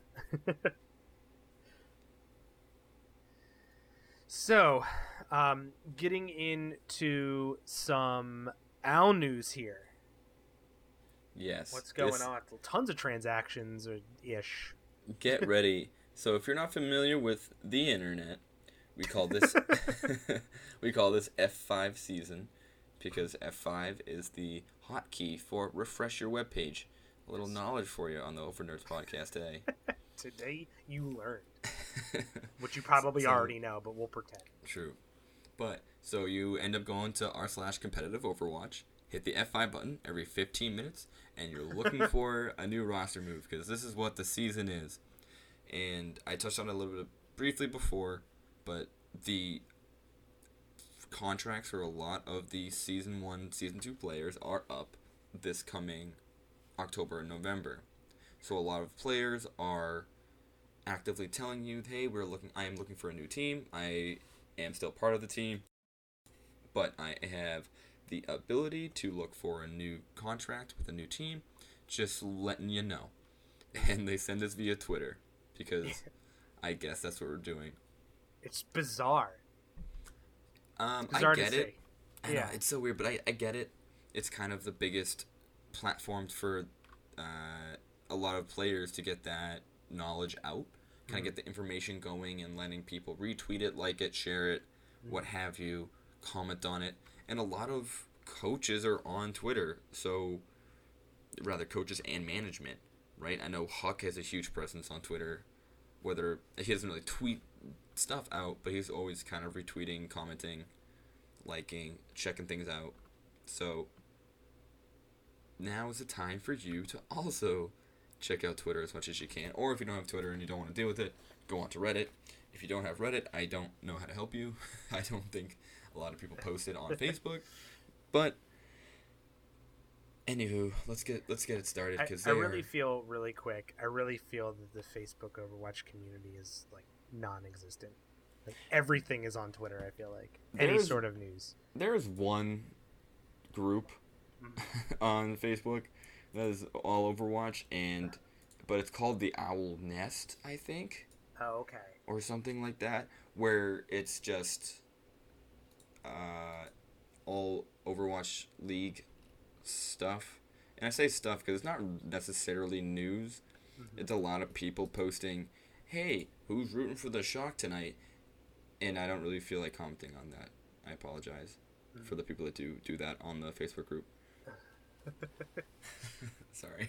So, um, getting into some Owl news here. Yes. What's going this... on? Tons of transactions or ish. Get ready. So if you're not familiar with the internet, we call this we call this F five season because F five is the hotkey for refresh your webpage. A little knowledge for you on the Over Nerds podcast today. Today you learned, which you probably so, already know, but we'll pretend. True. But so you end up going to r slash competitive Overwatch, hit the F five button every fifteen minutes, and you're looking for a new roster move because this is what the season is. And I touched on it a little bit briefly before, but the contracts for a lot of the season one, season two players are up this coming October and November. So a lot of players are actively telling you, hey, we're looking I am looking for a new team. I am still part of the team, but I have the ability to look for a new contract with a new team. Just letting you know. And they send us via Twitter because I guess that's what we're doing. It's bizarre. Um, bizarre I get it. I yeah. know, it's so weird, but I, I get it. It's kind of the biggest platform for uh, a lot of players to get that knowledge out, kind of mm-hmm. get the information going and letting people retweet it, like it, share it, mm-hmm. what have you, comment on it. And a lot of coaches are on Twitter, so rather coaches and management, right? I know Huck has a huge presence on Twitter, whether he doesn't really tweet stuff out, but he's always kind of retweeting, commenting, liking, checking things out. So now is the time for you to also check out Twitter as much as you can. Or if you don't have Twitter and you don't want to deal with it, go on to Reddit. If you don't have Reddit, I don't know how to help you. I don't think a lot of people post it on Facebook. But anywho, let's get let's get it started. Cause I, I really are... feel really quick. I really feel that the Facebook Overwatch community is like non-existent. Like everything is on Twitter. I feel like any there's, sort of news. There's one group mm-hmm. on Facebook that is all Overwatch, and but it's called the Owl Nest, I think. Oh, okay. Or something like that, where it's just uh, all Overwatch League stuff. And I say stuff because it's not necessarily news. Mm-hmm. It's a lot of people posting, hey, who's rooting for the Shock tonight? And I don't really feel like commenting on that. I apologize mm-hmm. for the people that do do that on the Facebook group. Sorry.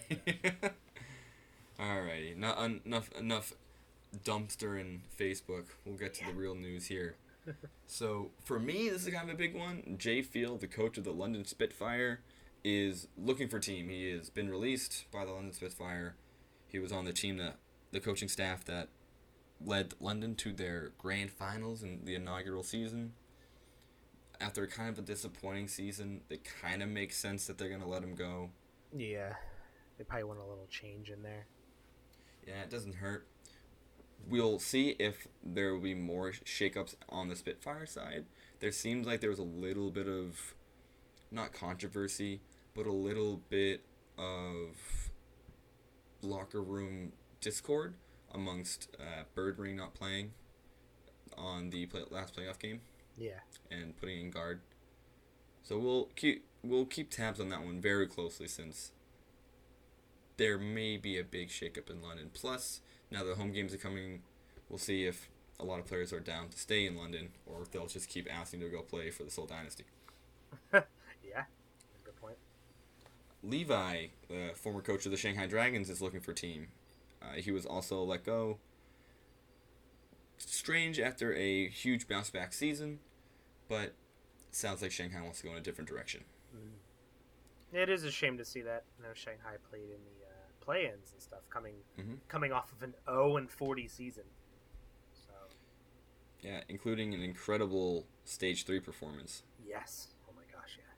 Alrighty, not enough enough dumpster in Facebook. We'll get to the real news here. So for me, this is kind of a big one. Jay Field, the coach of the London Spitfire, is looking for team. He has been released by the London Spitfire. He was on the team that the coaching staff that led London to their grand finals in the inaugural season. After kind of a disappointing season, it kind of makes sense that they're going to let him go. Yeah, they probably want a little change in there. Yeah, it doesn't hurt. We'll see if there will be more shakeups on the Spitfire side. There seems like there was a little bit of, not controversy, but a little bit of locker room discord amongst uh, Birdring not playing on the play- last playoff game. Yeah. And putting in guard. So we'll keep we'll keep tabs on that one very closely, since there may be a big shakeup in London. Plus, now the home games are coming, we'll see if a lot of players are down to stay in London, or if they'll just keep asking to go play for the Seoul Dynasty. Yeah, good point. Levi, the former coach of the Shanghai Dragons, is looking for a team. Uh, he was also let go. Strange after a huge bounce back season, but sounds like Shanghai wants to go in a different direction. Mm. It is a shame to see that. You know, Shanghai played in the uh, play-ins and stuff, coming Mm-hmm. coming off of an oh and forty season. So Yeah, including an incredible stage three performance. yes, oh my gosh, yeah.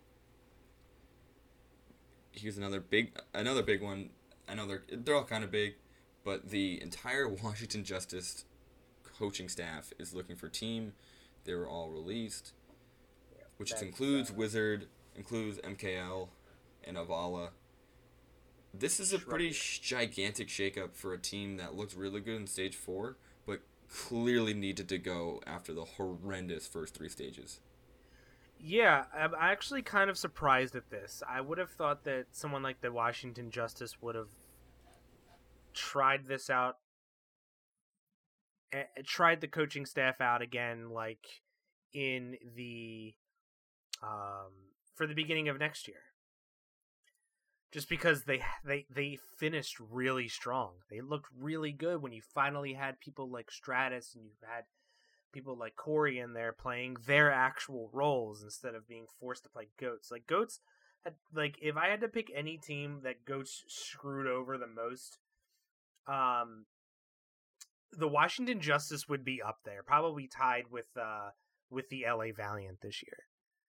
Here's another big, another big one. I know they're they're all kind of big, but the entire Washington Justice coaching staff is looking for team. They were all released, yeah which that's, includes uh, Wizard, includes M K L, and Avala. This is a pretty sh- gigantic shakeup for a team that looked really good in stage four, but clearly needed to go after the horrendous first three stages. Yeah, I'm actually kind of surprised at this. I would have thought that someone like the Washington Justice would have tried this out, uh, tried the coaching staff out again, like in the um, for the beginning of next year. Just because they they they finished really strong, they looked really good when you finally had people like Stratus and you had people like Corey in there playing their actual roles instead of being forced to play Goats. Like Goats had, like if I had to pick any team that Goats screwed over the most, um, the Washington Justice would be up there, probably tied with uh with the L A Valiant this year.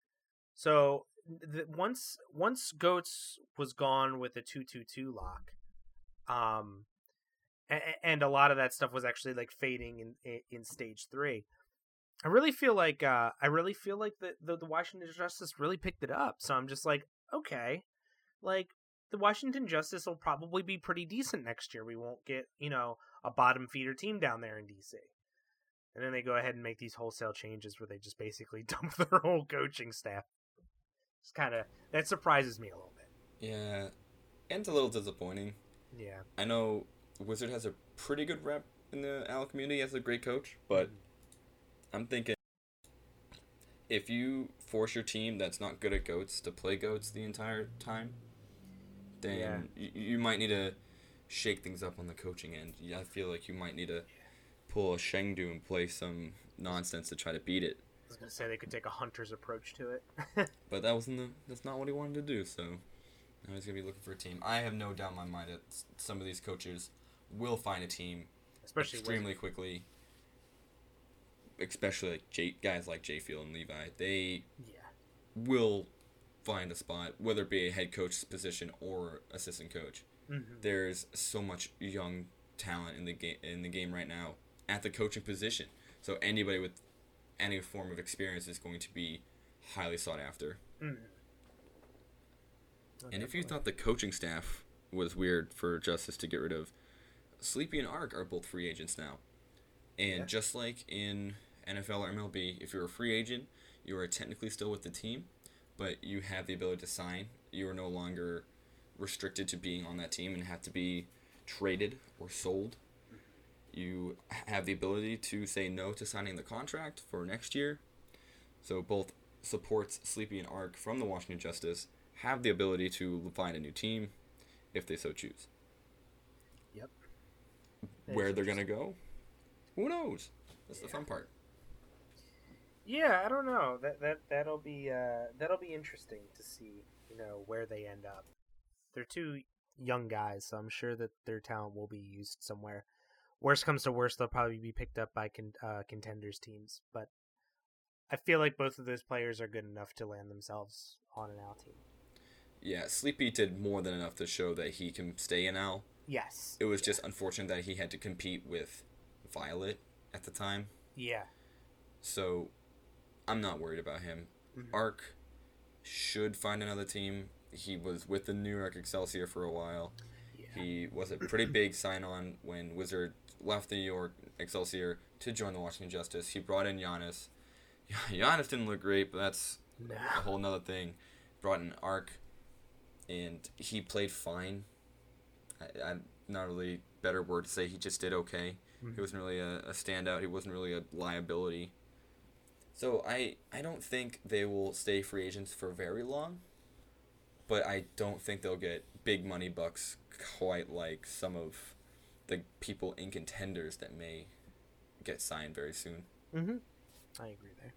So the, once once Goats was gone with the two two two lock, um, and, and a lot of that stuff was actually like fading in in, in stage three. I really feel like uh, I really feel like the, the the Washington Justice really picked it up. So I'm just like, okay, like the Washington Justice will probably be pretty decent next year. We won't get, you know, a bottom feeder team down there in D C. And then they go ahead and make these wholesale changes where they just basically dump their whole coaching staff. It's kind of, that surprises me a little bit. Yeah, and it's a little disappointing. Yeah. I know Wizard has a pretty good rep in the Al community as a great coach, but mm-hmm. I'm thinking if you force your team that's not good at Goats to play Goats the entire time, then yeah. you, you might need to shake things up on the coaching end. I feel like you might need to pull a Chengdu and play some nonsense to try to beat it. I was gonna say they could take a hunter's approach to it. But that wasn't the that's not what he wanted to do, so now he's gonna be looking for a team. I have no doubt in my mind that some of these coaches will find a team, especially extremely Wizard. quickly. Especially like J, guys like Jay Field and Levi, they yeah. will find a spot, whether it be a head coach position or assistant coach. Mm-hmm. There's so much young talent in the game in the game right now at the coaching position. So anybody with any form of experience is going to be highly sought after. Mm. Oh, and if you thought the coaching staff was weird for Justice to get rid of, Sleepy and Arc are both free agents now. And yeah. just like in N F L or M L B, if you're a free agent, you are technically still with the team, but you have the ability to sign. You are no longer restricted to being on that team and have to be traded or sold. You have the ability to say no to signing the contract for next year. So both supports Sleepy and Arc from the Washington Justice have the ability to find a new team if they so choose. Yep. Where they're going to go, who knows? That's yeah. the fun part. Yeah, I don't know. That that that'll be uh, that'll be interesting to see. You know where they end up. They're two young guys, so I'm sure that their talent will be used somewhere. Worst comes to worst, they'll probably be picked up by con- uh, contenders teams. But I feel like both of those players are good enough to land themselves on an Al team. Yeah, Sleepy did more than enough to show that he can stay in Al. Yes. It was just unfortunate that he had to compete with Violet at the time. Yeah. So I'm not worried about him. Mm-hmm. Arc should find another team. He was with the New York Excelsior for a while. Yeah. He was a pretty big sign-on when Wizard left the New York Excelsior to join the Washington Justice. He brought in Giannis. Giannis didn't look great, but that's No. a whole nother thing. Brought in Arc, and he played fine. I, I'm not really better word to say. He just did okay. Mm-hmm. He wasn't really a, a standout. He wasn't really a liability. So I, I don't think they will stay free agents for very long, but I don't think they'll get big money bucks quite like some of the people in contenders that may get signed very soon. Mm-hmm. I agree there.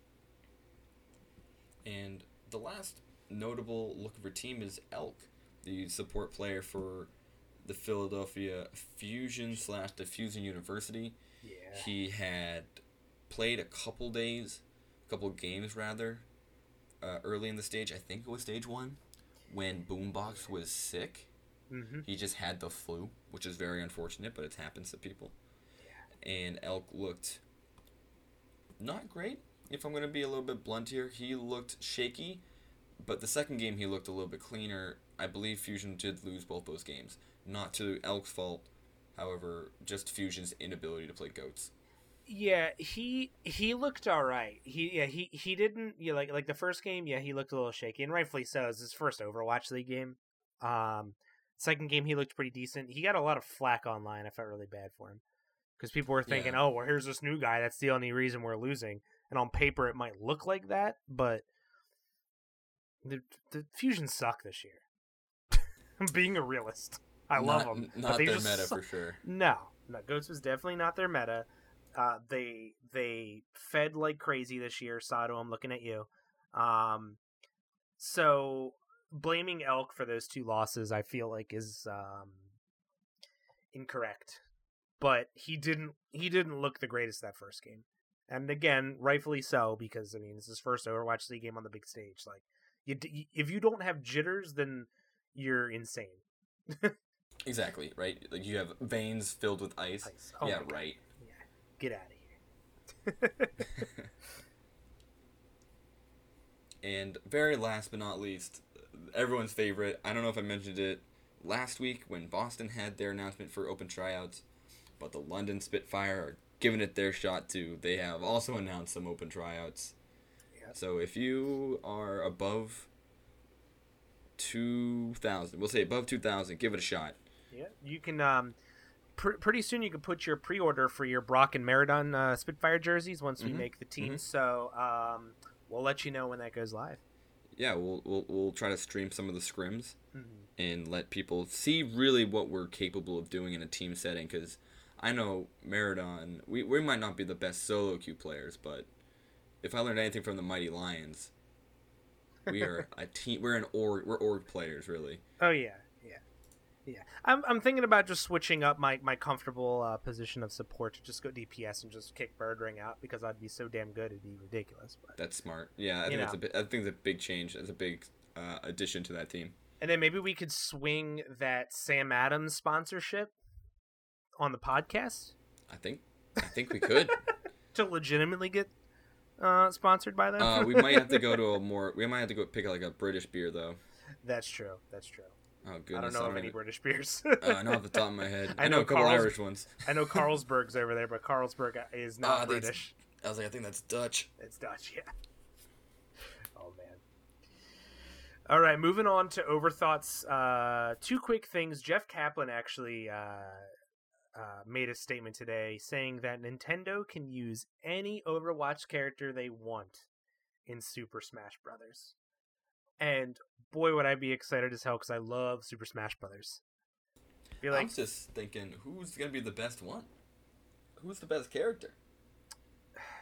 And the last notable look for team is Elk, the support player for the Philadelphia Fusion slash the Fusion University. Yeah. He had played a couple days, a couple games rather, uh, early in the stage. I think it was stage one, when Boombox was sick. Mm-hmm. He just had the flu, which is very unfortunate, but it happens to people. Yeah. And Elk looked not great. If I'm going to be a little bit blunt here, he looked shaky, but the second game he looked a little bit cleaner. I believe Fusion did lose both those games. Not to Elk's fault, however, just Fusion's inability to play goats. Yeah, he he looked all right. He yeah he he didn't yeah, like like the first game. Yeah, he looked a little shaky, and rightfully so. It was his first Overwatch League game. Um, second game he looked pretty decent. He got a lot of flack online. I felt really bad for him because people were thinking, Yeah. "Oh, well, here's this new guy. That's the only reason we're losing." And on paper, it might look like that, but the the Fusion suck this year. I'm being a realist. I not, love them. Not they their just meta suck. for sure. No, no, Goats was definitely not their meta. Uh, they they fed like crazy this year. Sato, I'm looking at you. Um, so blaming Elk for those two losses, I feel like is um, incorrect. But he didn't he didn't look the greatest that first game, and again, rightfully so, because I mean it's his first Overwatch League game on the big stage. Like, you, if you don't have jitters, then you're insane. Exactly, right? Like you have veins filled with ice. Ice. Oh yeah, my God. right. Yeah, get out of here. And very last but not least, everyone's favorite. I don't know if I mentioned it last week when Boston had their announcement for open tryouts, but the London Spitfire are giving it their shot too. They have also announced some open tryouts. Yep. So if you are above two thousand, we'll say above two thousand, give it a shot. Yeah, you can. Um, pr- pretty soon you can put your pre-order for your Brock and Meridon uh, Spitfire jerseys once we Mhm. make the team. Mhm. So um, we'll let you know when that goes live. Yeah, we'll we'll we'll try to stream some of the scrims Mm-hmm. and let people see really what we're capable of doing in a team setting. Because I know Meridon, we we might not be the best solo queue players, but if I learned anything from the Mighty Lions, we are a team. We're an org. We're org players, really. Oh yeah, yeah, yeah. I'm I'm thinking about just switching up my my comfortable uh, position of support to just go D P S and just kick Birdring out because I'd be so damn good it'd be ridiculous. But That's smart. Yeah, I You think it's know. a bit, I think it's a big change. It's a big uh, addition to that team. and then maybe we could swing that Sam Adams sponsorship on the podcast I think I think we could. to legitimately get uh, sponsored by them. uh, we might have to go to a more. We might have to go pick like a British beer though. That's true. That's true. Oh goodness, I don't know of don't any even- British beers. Uh, I know off the top of my head. I, I know, know a couple Carl's- Irish ones. I know Carlsberg's over there, but Carlsberg is not Ah, I think it's- British. I was like, I think that's Dutch. It's Dutch, yeah. Oh man. All right, moving on to overthoughts. Uh, two quick things. Jeff Kaplan actually uh, uh, made a statement today saying that Nintendo can use any Overwatch character they want in Super Smash Brothers. And boy, would I be excited as hell because I love Super Smash Brothers. I feel I'm like just thinking, who's gonna be the best one? Who's the best character?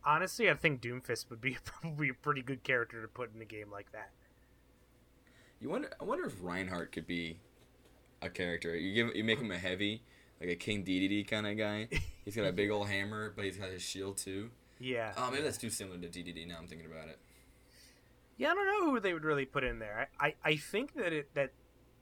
honestly, I think Doomfist would be probably a pretty good character to put in a game like that. You wonder? I wonder if Reinhardt could be a character. You give, you make him a heavy, like a King Dedede kind of guy. He's got a big old hammer, but he's got his shield too. Yeah. Oh, maybe that's too similar to Dedede. Now I'm thinking about it. Yeah, I don't know who they would really put in there. I, I, I think that it that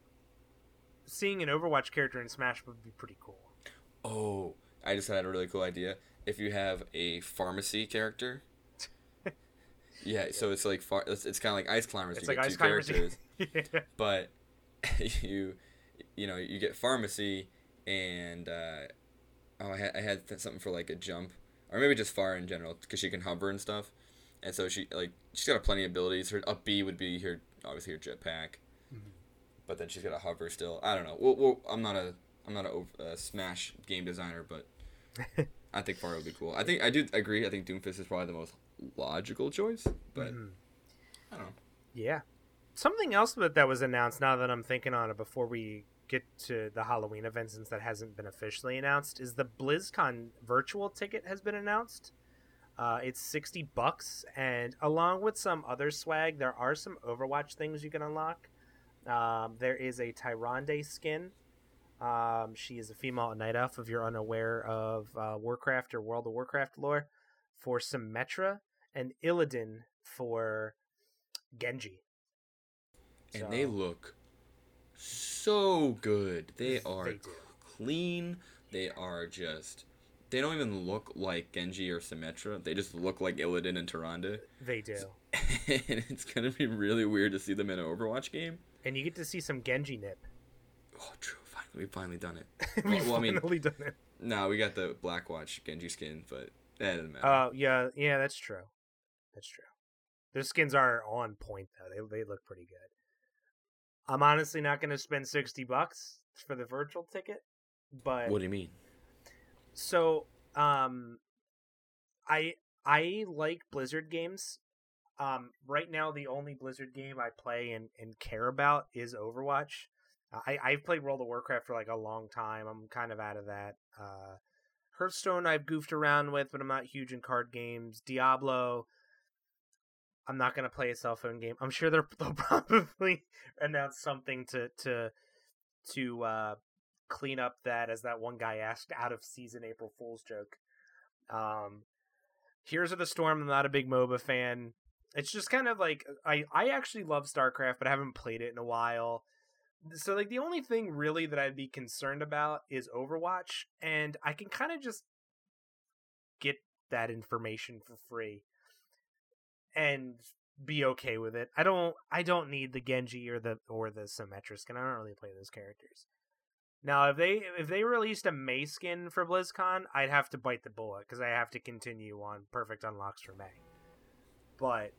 seeing an Overwatch character in Smash would be pretty cool. Oh, I just had a really cool idea. If you have a pharmacy character, yeah, yeah. So it's like far, it's, it's kind of like Ice Climbers. It's you like get Ice two Climbers, characters, yeah. but you you know you get pharmacy and uh, oh I had I had th- something for like a jump or maybe just fire in general because she can hover and stuff, and so she like she's got plenty of abilities. Her up B would be her obviously her jetpack, mm-hmm. but then she's got a hover still. I don't know. Well, well I'm not a I'm not a, a Smash game designer, but I think Fire would be cool. I think I do agree. I think Doomfist is probably the most logical choice, but mm-hmm. I don't know. Yeah. Something else that, that was announced, now that I'm thinking on it, before we get to the Halloween event, since that hasn't been officially announced, is the BlizzCon virtual ticket has been announced. Uh, it's sixty bucks, and along with some other swag, there are some Overwatch things you can unlock. Um, there is a Tyrande skin. Um, she is a female Night Elf, if you're unaware of uh, Warcraft or World of Warcraft lore, for Symmetra, and Illidan for Genji. And so, they look so good. They are they do. clean. They are just... They don't even look like Genji or Symmetra. They just look like Illidan and Tyrande. They do. And it's going to be really weird to see them in an Overwatch game. And you get to see some Genji nip. Oh, true. Finally, we've finally done it. We've well, well, finally I mean, done it. No, we got the Blackwatch Genji skin, but that doesn't matter. Oh, uh, yeah. Yeah, that's true. That's true. Their skins are on point, though. They, they look pretty good. I'm honestly not going to spend sixty bucks for the virtual ticket, but what do you mean? So, um, I I like Blizzard games. Um, right now, the only Blizzard game I play and, and care about is Overwatch. I I've played World of Warcraft for like a long time. I'm kind of out of that. Uh, Hearthstone I've goofed around with, but I'm not huge in card games. Diablo, I'm not going to play a cell phone game. I'm sure they'll probably announce something to to to uh, clean up that, as that one guy asked, out of season April Fool's joke. Um, Heroes of the Storm, I'm not a big MOBA fan. It's just kind of like, I, I actually love StarCraft, but I haven't played it in a while. So like the only thing really that I'd be concerned about is Overwatch, and I can kind of just get that information for free and be okay with it. I don't I don't need the Genji or the or the Symmetra skin. I don't really play those characters. Now, if they if they released a Mei skin for BlizzCon, I'd have to bite the bullet because I have to continue on Perfect Unlocks for Mei. But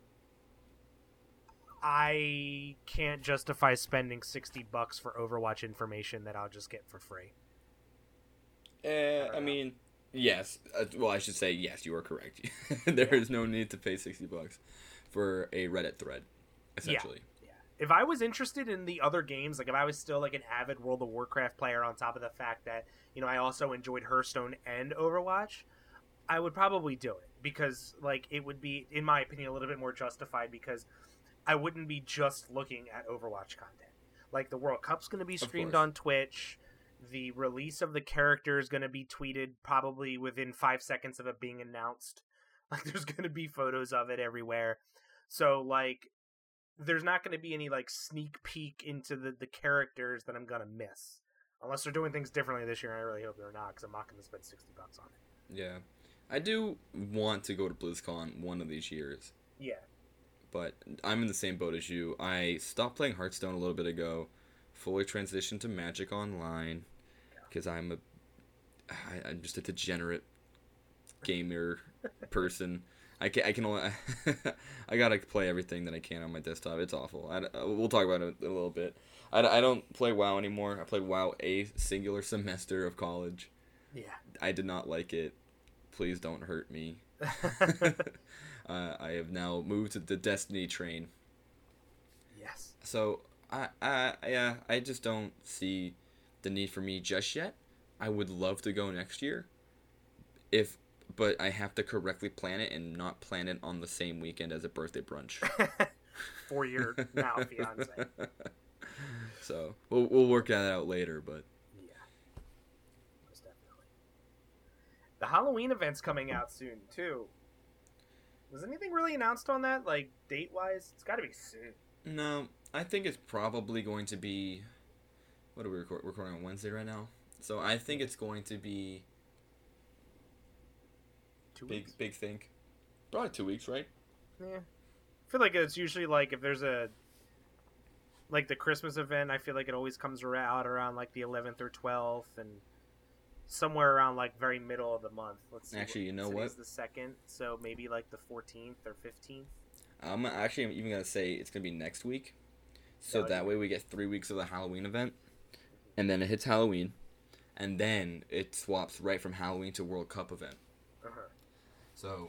I can't justify spending sixty bucks for Overwatch information that I'll just get for free. Uh, I, I mean, yes. Uh, well, I should say yes. You are correct. there yeah. is no need to pay sixty bucks for a Reddit thread, essentially. Yeah. yeah. If I was interested in the other games, like if I was still like an avid World of Warcraft player, on top of the fact that, you know, I also enjoyed Hearthstone and Overwatch, I would probably do it because, like, it would be, in my opinion, a little bit more justified because I wouldn't be just looking at Overwatch content. Like, the World Cup's going to be streamed on Twitch. The release of the character is going to be tweeted probably within five seconds of it being announced. Like, there's going to be photos of it everywhere. So, like, there's not going to be any, like, sneak peek into the, the characters that I'm going to miss. Unless they're doing things differently this year, and I really hope they're not, because I'm not going to spend sixty bucks on it. Yeah. I do want to go to BlizzCon one of these years. Yeah. But I'm in the same boat as you. I stopped playing Hearthstone a little bit ago, fully transitioned to Magic Online, because I'm a, I, I'm just a degenerate gamer person. I can, I can only, I gotta play everything that I can on my desktop. It's awful. I, we'll talk about it in a little bit. I, I don't play WoW anymore. I played WoW a singular semester of college. Yeah. I did not like it. Please don't hurt me. uh, I have now moved to the Destiny train. Yes. So I, I, yeah, I just don't see the need for me just yet. I would love to go next year. If but I have to correctly plan it and not plan it on the same weekend as a birthday brunch. For your now fiance. So we'll we'll work that out later, but Yeah, most definitely. The Halloween event's coming out soon too. Was anything really announced on that, like date wise? It's got to be soon. no, I think it's probably going to be. What are we record, recording on Wednesday right now? So I think it's going to be Two big weeks. big think. Probably two weeks, right? Yeah, I feel like it's usually like if there's a like the Christmas event. I feel like it always comes ar- out around like the eleventh or twelfth, and somewhere around like very middle of the month. Let's see. Actually, you know today's what? The second, so maybe like the fourteenth or fifteenth. I'm actually even gonna say it's gonna be next week, so Oh, that yeah. way we get three weeks of the Halloween event, and then it hits Halloween, and then it swaps right from Halloween to World Cup event. Uh-huh. So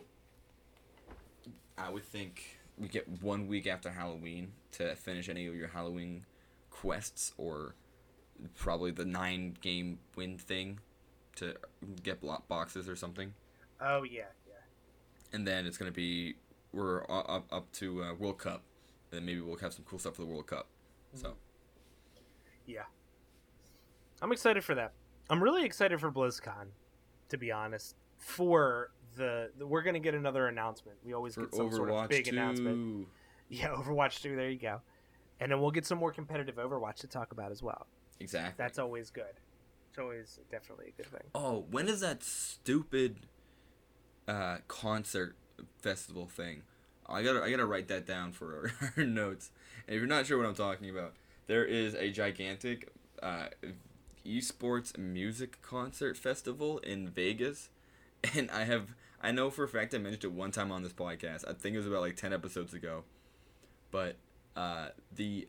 I would think we get one week after Halloween to finish any of your Halloween quests, or probably the nine game win thing to get block boxes or something. Oh yeah, yeah. And then it's gonna be we're u- up up to uh, World Cup, and then maybe we'll have some cool stuff for the World Cup. So Yeah. I'm excited for that. I'm really excited for BlizzCon, to be honest. For the, the we're gonna get another announcement. We always for get some Overwatch sort of big two, announcement. Yeah, Overwatch two. There you go. And then we'll get some more competitive Overwatch to talk about as well. exactly. That's always good. It's always definitely a good thing. Oh, when is that stupid uh, concert festival thing? I gotta I gotta write that down for our, our notes. And if you're not sure what I'm talking about, there is a gigantic uh, esports music concert festival in Vegas, and I have I know for a fact I mentioned it one time on this podcast. I think it was about like ten episodes ago, but uh, the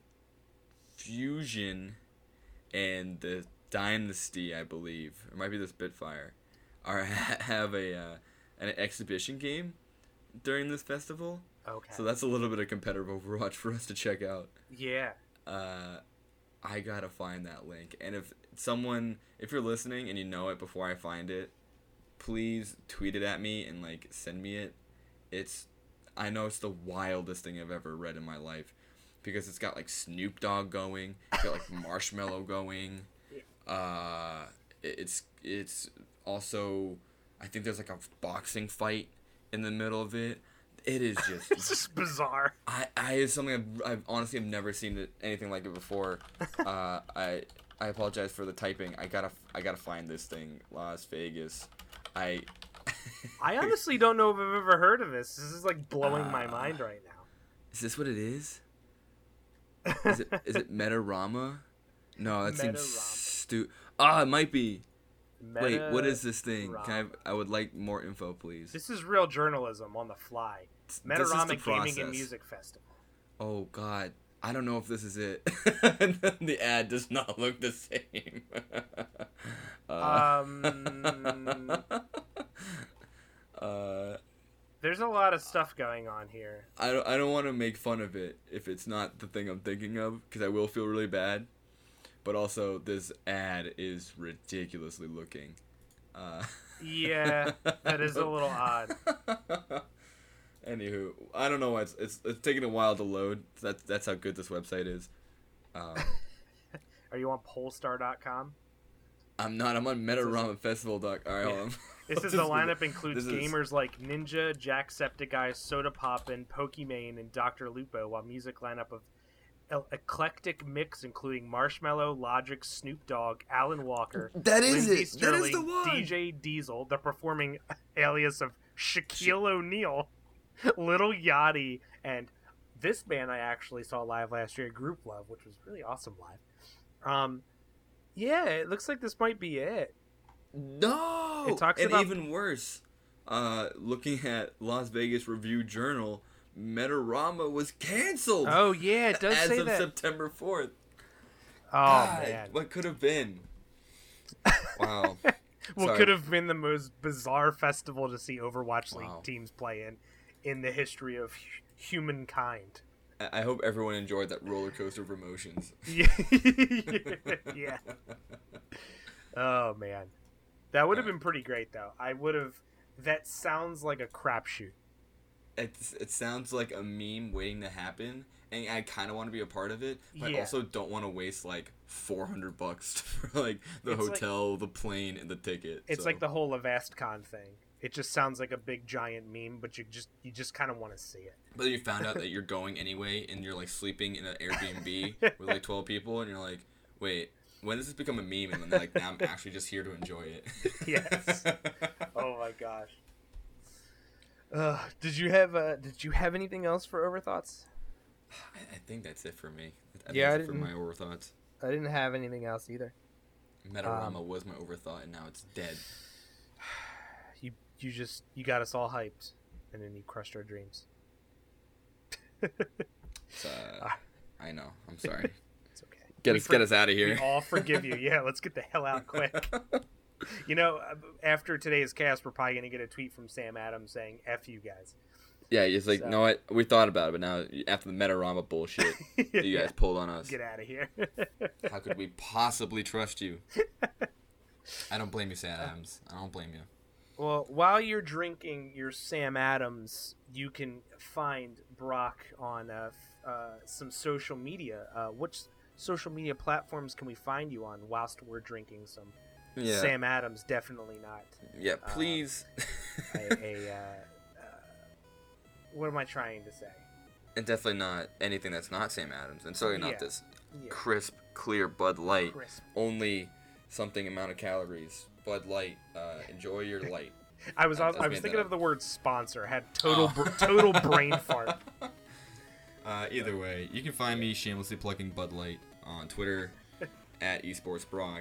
Fusion and the Dynasty, I believe, or it might be the Spitfire, are have a uh, an exhibition game during this festival. Okay. So that's a little bit of competitive Overwatch for us to check out. Yeah. Uh, I gotta find that link, and if someone, if you're listening and you know it before I find it, please tweet it at me and like send me it. It's, I know it's the wildest thing I've ever read in my life, because it's got like Snoop Dogg going, it's got like Marshmello going. Uh, it's it's also, I think there's like a boxing fight in the middle of it. It is just It's just bizarre. I, I is something I've, I've honestly have never seen it, anything like it before. uh, I I apologize for the typing. I gotta I gotta find this thing. Las Vegas. I. I honestly don't know if I've ever heard of this. This is like blowing my Uh, mind right now. Is this what it is? Is it is it Metarama? No, that seems Metarama. stu. Ah, it might be. Wait, what is this thing? Metarama. Can I? I would like more info, please. This is real journalism on the fly. This is the Metarama Gaming process. and Music Festival. Oh God, I don't know if this is it. The ad does not look the same. uh, Um, uh, there's a lot of stuff going on here. I don't. I don't want to make fun of it if it's not the thing I'm thinking of, because I will feel really bad. But also, this ad is ridiculously looking. Uh, Yeah, that is a little odd. Anywho, I don't know why it's it's, it's taking a while to load. That's that's how good this website is. Um, Are you on Polestar dot com? I'm not. I'm on Metarama Festival. Doc. All right, hold on. This is This the is- lineup includes this is- gamers like Ninja, Jacksepticeye, Soda Poppin', Pokimane, and Doctor Lupo, while music lineup of el- eclectic mix including Marshmello, Logic, Snoop Dogg, Alan Walker, That is Lindsey it. That is Sterling, the one. D J Diesel, the performing alias of Shaquille O'Neal, Little Yachty, and this band I actually saw live last year, Group Love, which was really awesome live. Um, yeah, it looks like this might be it. No. It talks and about- even worse, uh, looking at Las Vegas Review Journal, Metarama was canceled. Oh yeah, it does as say of that. September fourth. Oh God, man, what could have been? Wow. what Sorry. could have been the most bizarre festival to see Overwatch League Wow. teams play in in the history of hu- humankind. I I hope everyone enjoyed that roller coaster of emotions. Yeah. Yeah. Oh man, that would have been pretty great though. I would have. that sounds like a crapshoot. It's, it sounds like a meme waiting to happen, and I kind of want to be a part of it, but Yeah. I also don't want to waste like four hundred bucks for like the It's like- hotel, the plane, and the ticket. It's so. like the whole Avastcon thing. It just sounds like a big giant meme, but you just you just kind of want to see it. But you found out that you're going anyway, and you're like sleeping in an Airbnb with like twelve people, and you're like, wait, when does this become a meme? And then they're like, now I'm actually just here to enjoy it. Yes. Oh my gosh. Uh, did you have uh, Did you have anything else for overthoughts? I, I think that's it for me. I Yeah, I think that's it for didn't- my overthoughts. I didn't have anything else either. Metarama Um, was my overthought, and now it's dead. You you just you got us all hyped, and then you crushed our dreams. It's, uh, Ah. I know. I'm sorry. It's okay. Get We us, for- get us out of We here. all forgive you. Yeah, let's get the hell out quick. You know, after today's cast, we're probably gonna get a tweet from Sam Adams saying "F you guys." Yeah, it's like, So- you know what? We thought about it, but now after the Metarama bullshit that you guys pulled on us, Get out of here. how could we possibly trust you? I don't blame you, Sam Adams. I don't blame you. Well, while you're drinking your Sam Adams, you can find Brock on uh, f- uh, some social media. Uh, which social media platforms can we find you on whilst we're drinking some Yeah. Sam Adams? Definitely not Yeah, please. a. a uh, uh, what am I trying to say? And definitely not anything that's not Sam Adams. And certainly not Yeah. this Yeah. crisp, clear Bud Light. Crisp. Only something amount of calories. Bud Light. Uh, enjoy your light. I was I I, just was made thinking that of the word sponsor. Had total Oh. br- total brain fart. Uh, either way, you can find me shamelessly plugging Bud Light on Twitter at esportsbrock.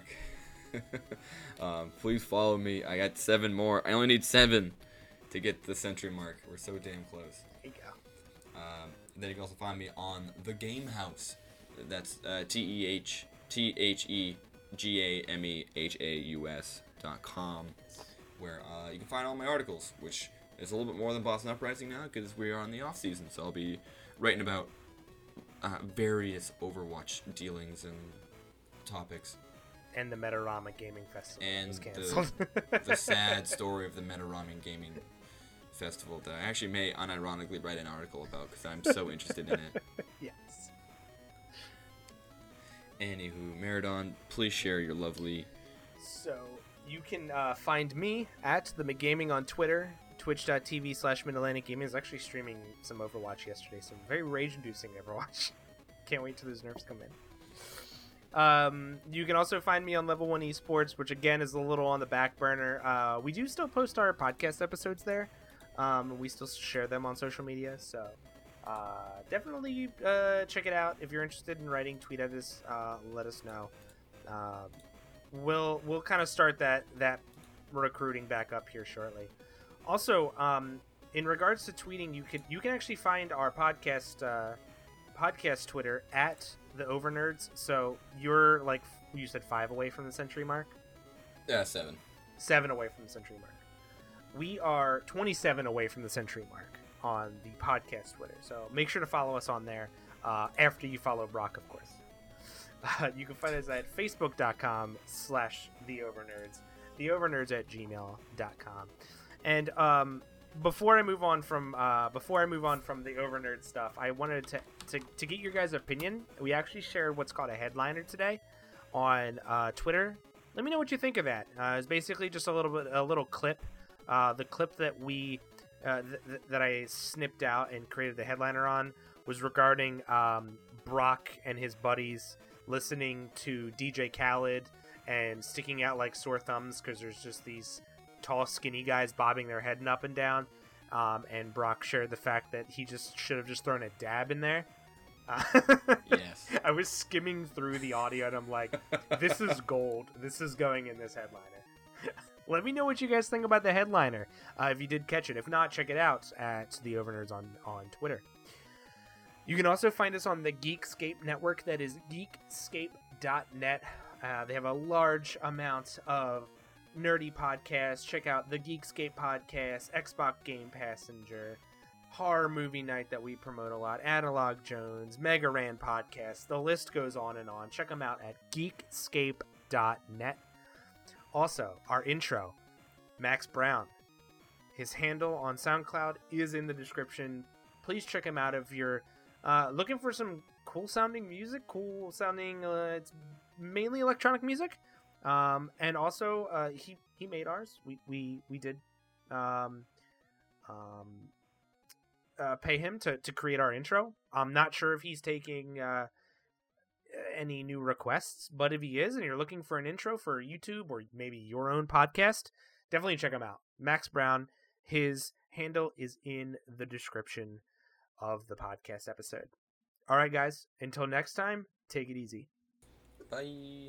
um, please follow me. I got seven more. I only need seven to get the century mark. We're so damn close. There you go. Um, then you can also find me on The Game House. That's uh, T E H T H E G A M E H A U S dot com, where uh, you can find all my articles, which is a little bit more than Boston Uprising now because we are on the off season. So I'll be writing about uh, various Overwatch dealings and topics. And the Metarama Gaming Festival And was the- canceled. The sad story of the Metarama Gaming Festival that I actually may unironically write an article about because I'm so interested in it. Yes. Anywho, Meridon, please share your lovely. So you can uh, find me at the McGaming on Twitter, twitch.tv slash Mid-Atlantic Gaming. I was actually streaming some Overwatch yesterday, some very rage-inducing Overwatch. Can't wait till those nerfs come in. Um, you can also find me on Level one Esports, which again is a little on the back burner. Uh, we do still post our podcast episodes there. Um, we still share them on social media, so uh, definitely uh, check it out. If you're interested in writing, tweet at us, uh, let us know. Um, we'll we'll kind of start that that recruiting back up here shortly. Also, um, in regards to tweeting, you can you can actually find our podcast uh, podcast Twitter at the Overnerds. So you're like you said five away from the century mark, Yeah, seven. seven away from the century mark. We are twenty-seven away from the century mark on the podcast Twitter. So make sure to follow us on there uh, after you follow Brock, of course. Uh, you can find us at facebook.com slash theovernerds, theovernerds at gmail.com. And um, before I move on from uh, before I move on from the overnerd stuff, I wanted to, to, to get your guys' opinion. We actually shared what's called a headliner today on uh, Twitter. Let me know what you think of that. Uh, it's basically just a little bit a little clip. Uh, the clip that we uh, th- th- that I snipped out and created the headliner on was regarding um, Brock and his buddies listening to D J Khaled and sticking out like sore thumbs because there's just these tall, skinny guys bobbing their head up and down. Um, and Brock shared the fact that he just should have just thrown a dab in there. Uh, Yes. I was skimming through the audio and I'm like, this is gold. This is going in this headliner. Let me know what you guys think about the headliner. Uh, if you did catch it. If not, check it out at the Overnerds on, on Twitter. You can also find us on the Geekscape network. That is geekscape dot net. Uh, they have a large amount of nerdy podcasts. Check out the Geekscape podcast, Xbox Game Passenger, Horror Movie Night that we promote a lot, Analog Jones, Mega Ran podcast. The list goes on and on. Check them out at geekscape dot net. Also, our intro, Max Brown. His handle on SoundCloud is in the description. Please check him out if you're uh, looking for some cool sounding music, cool sounding, uh, it's mainly electronic music. Um, and also, uh, he, he made ours. We, we, we did, um, um, uh, pay him to, to create our intro. I'm not sure if he's taking, uh, any new requests, but if he is, and you're looking for an intro for YouTube or maybe your own podcast, definitely check him out. Max Brown. His handle is in the description of the podcast episode. All right, guys. Until next time, take it easy. Bye.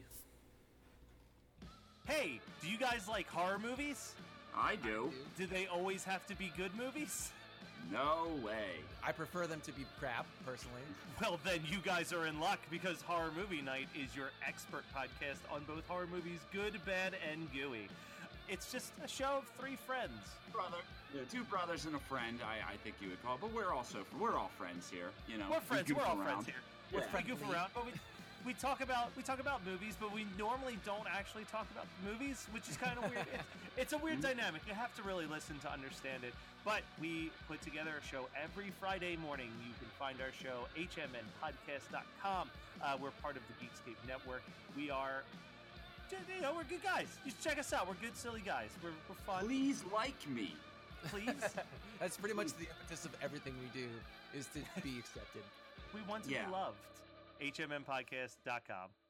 Hey, do you guys like horror movies? I do. Do they always have to be good movies? No way. I prefer them to be crap, personally. Well, then you guys are in luck, because Horror Movie Night is your expert podcast on both horror movies, good, bad, and gooey. It's just a show of three friends. Brother, two brothers and a friend, I, I think you would call, but we're also we're all friends here. You know, We're friends. We We're all goof friends around. here. We're Yeah. we goof around, but we we talk about we talk about movies, but we normally don't actually talk about movies, which is kind of weird. It's, it's a weird dynamic. You have to really listen to understand it. But we put together a show every Friday morning. You can find our show h m n podcast dot com. Uh, we're part of the Geekscape Network. We are, you know, we're good guys. You should check us out. We're good, silly guys. We're we're fun. Please like me. Please. That's pretty much the impetus of everything we do, is to be accepted. We want to Yeah. be loved. h m n podcast dot com.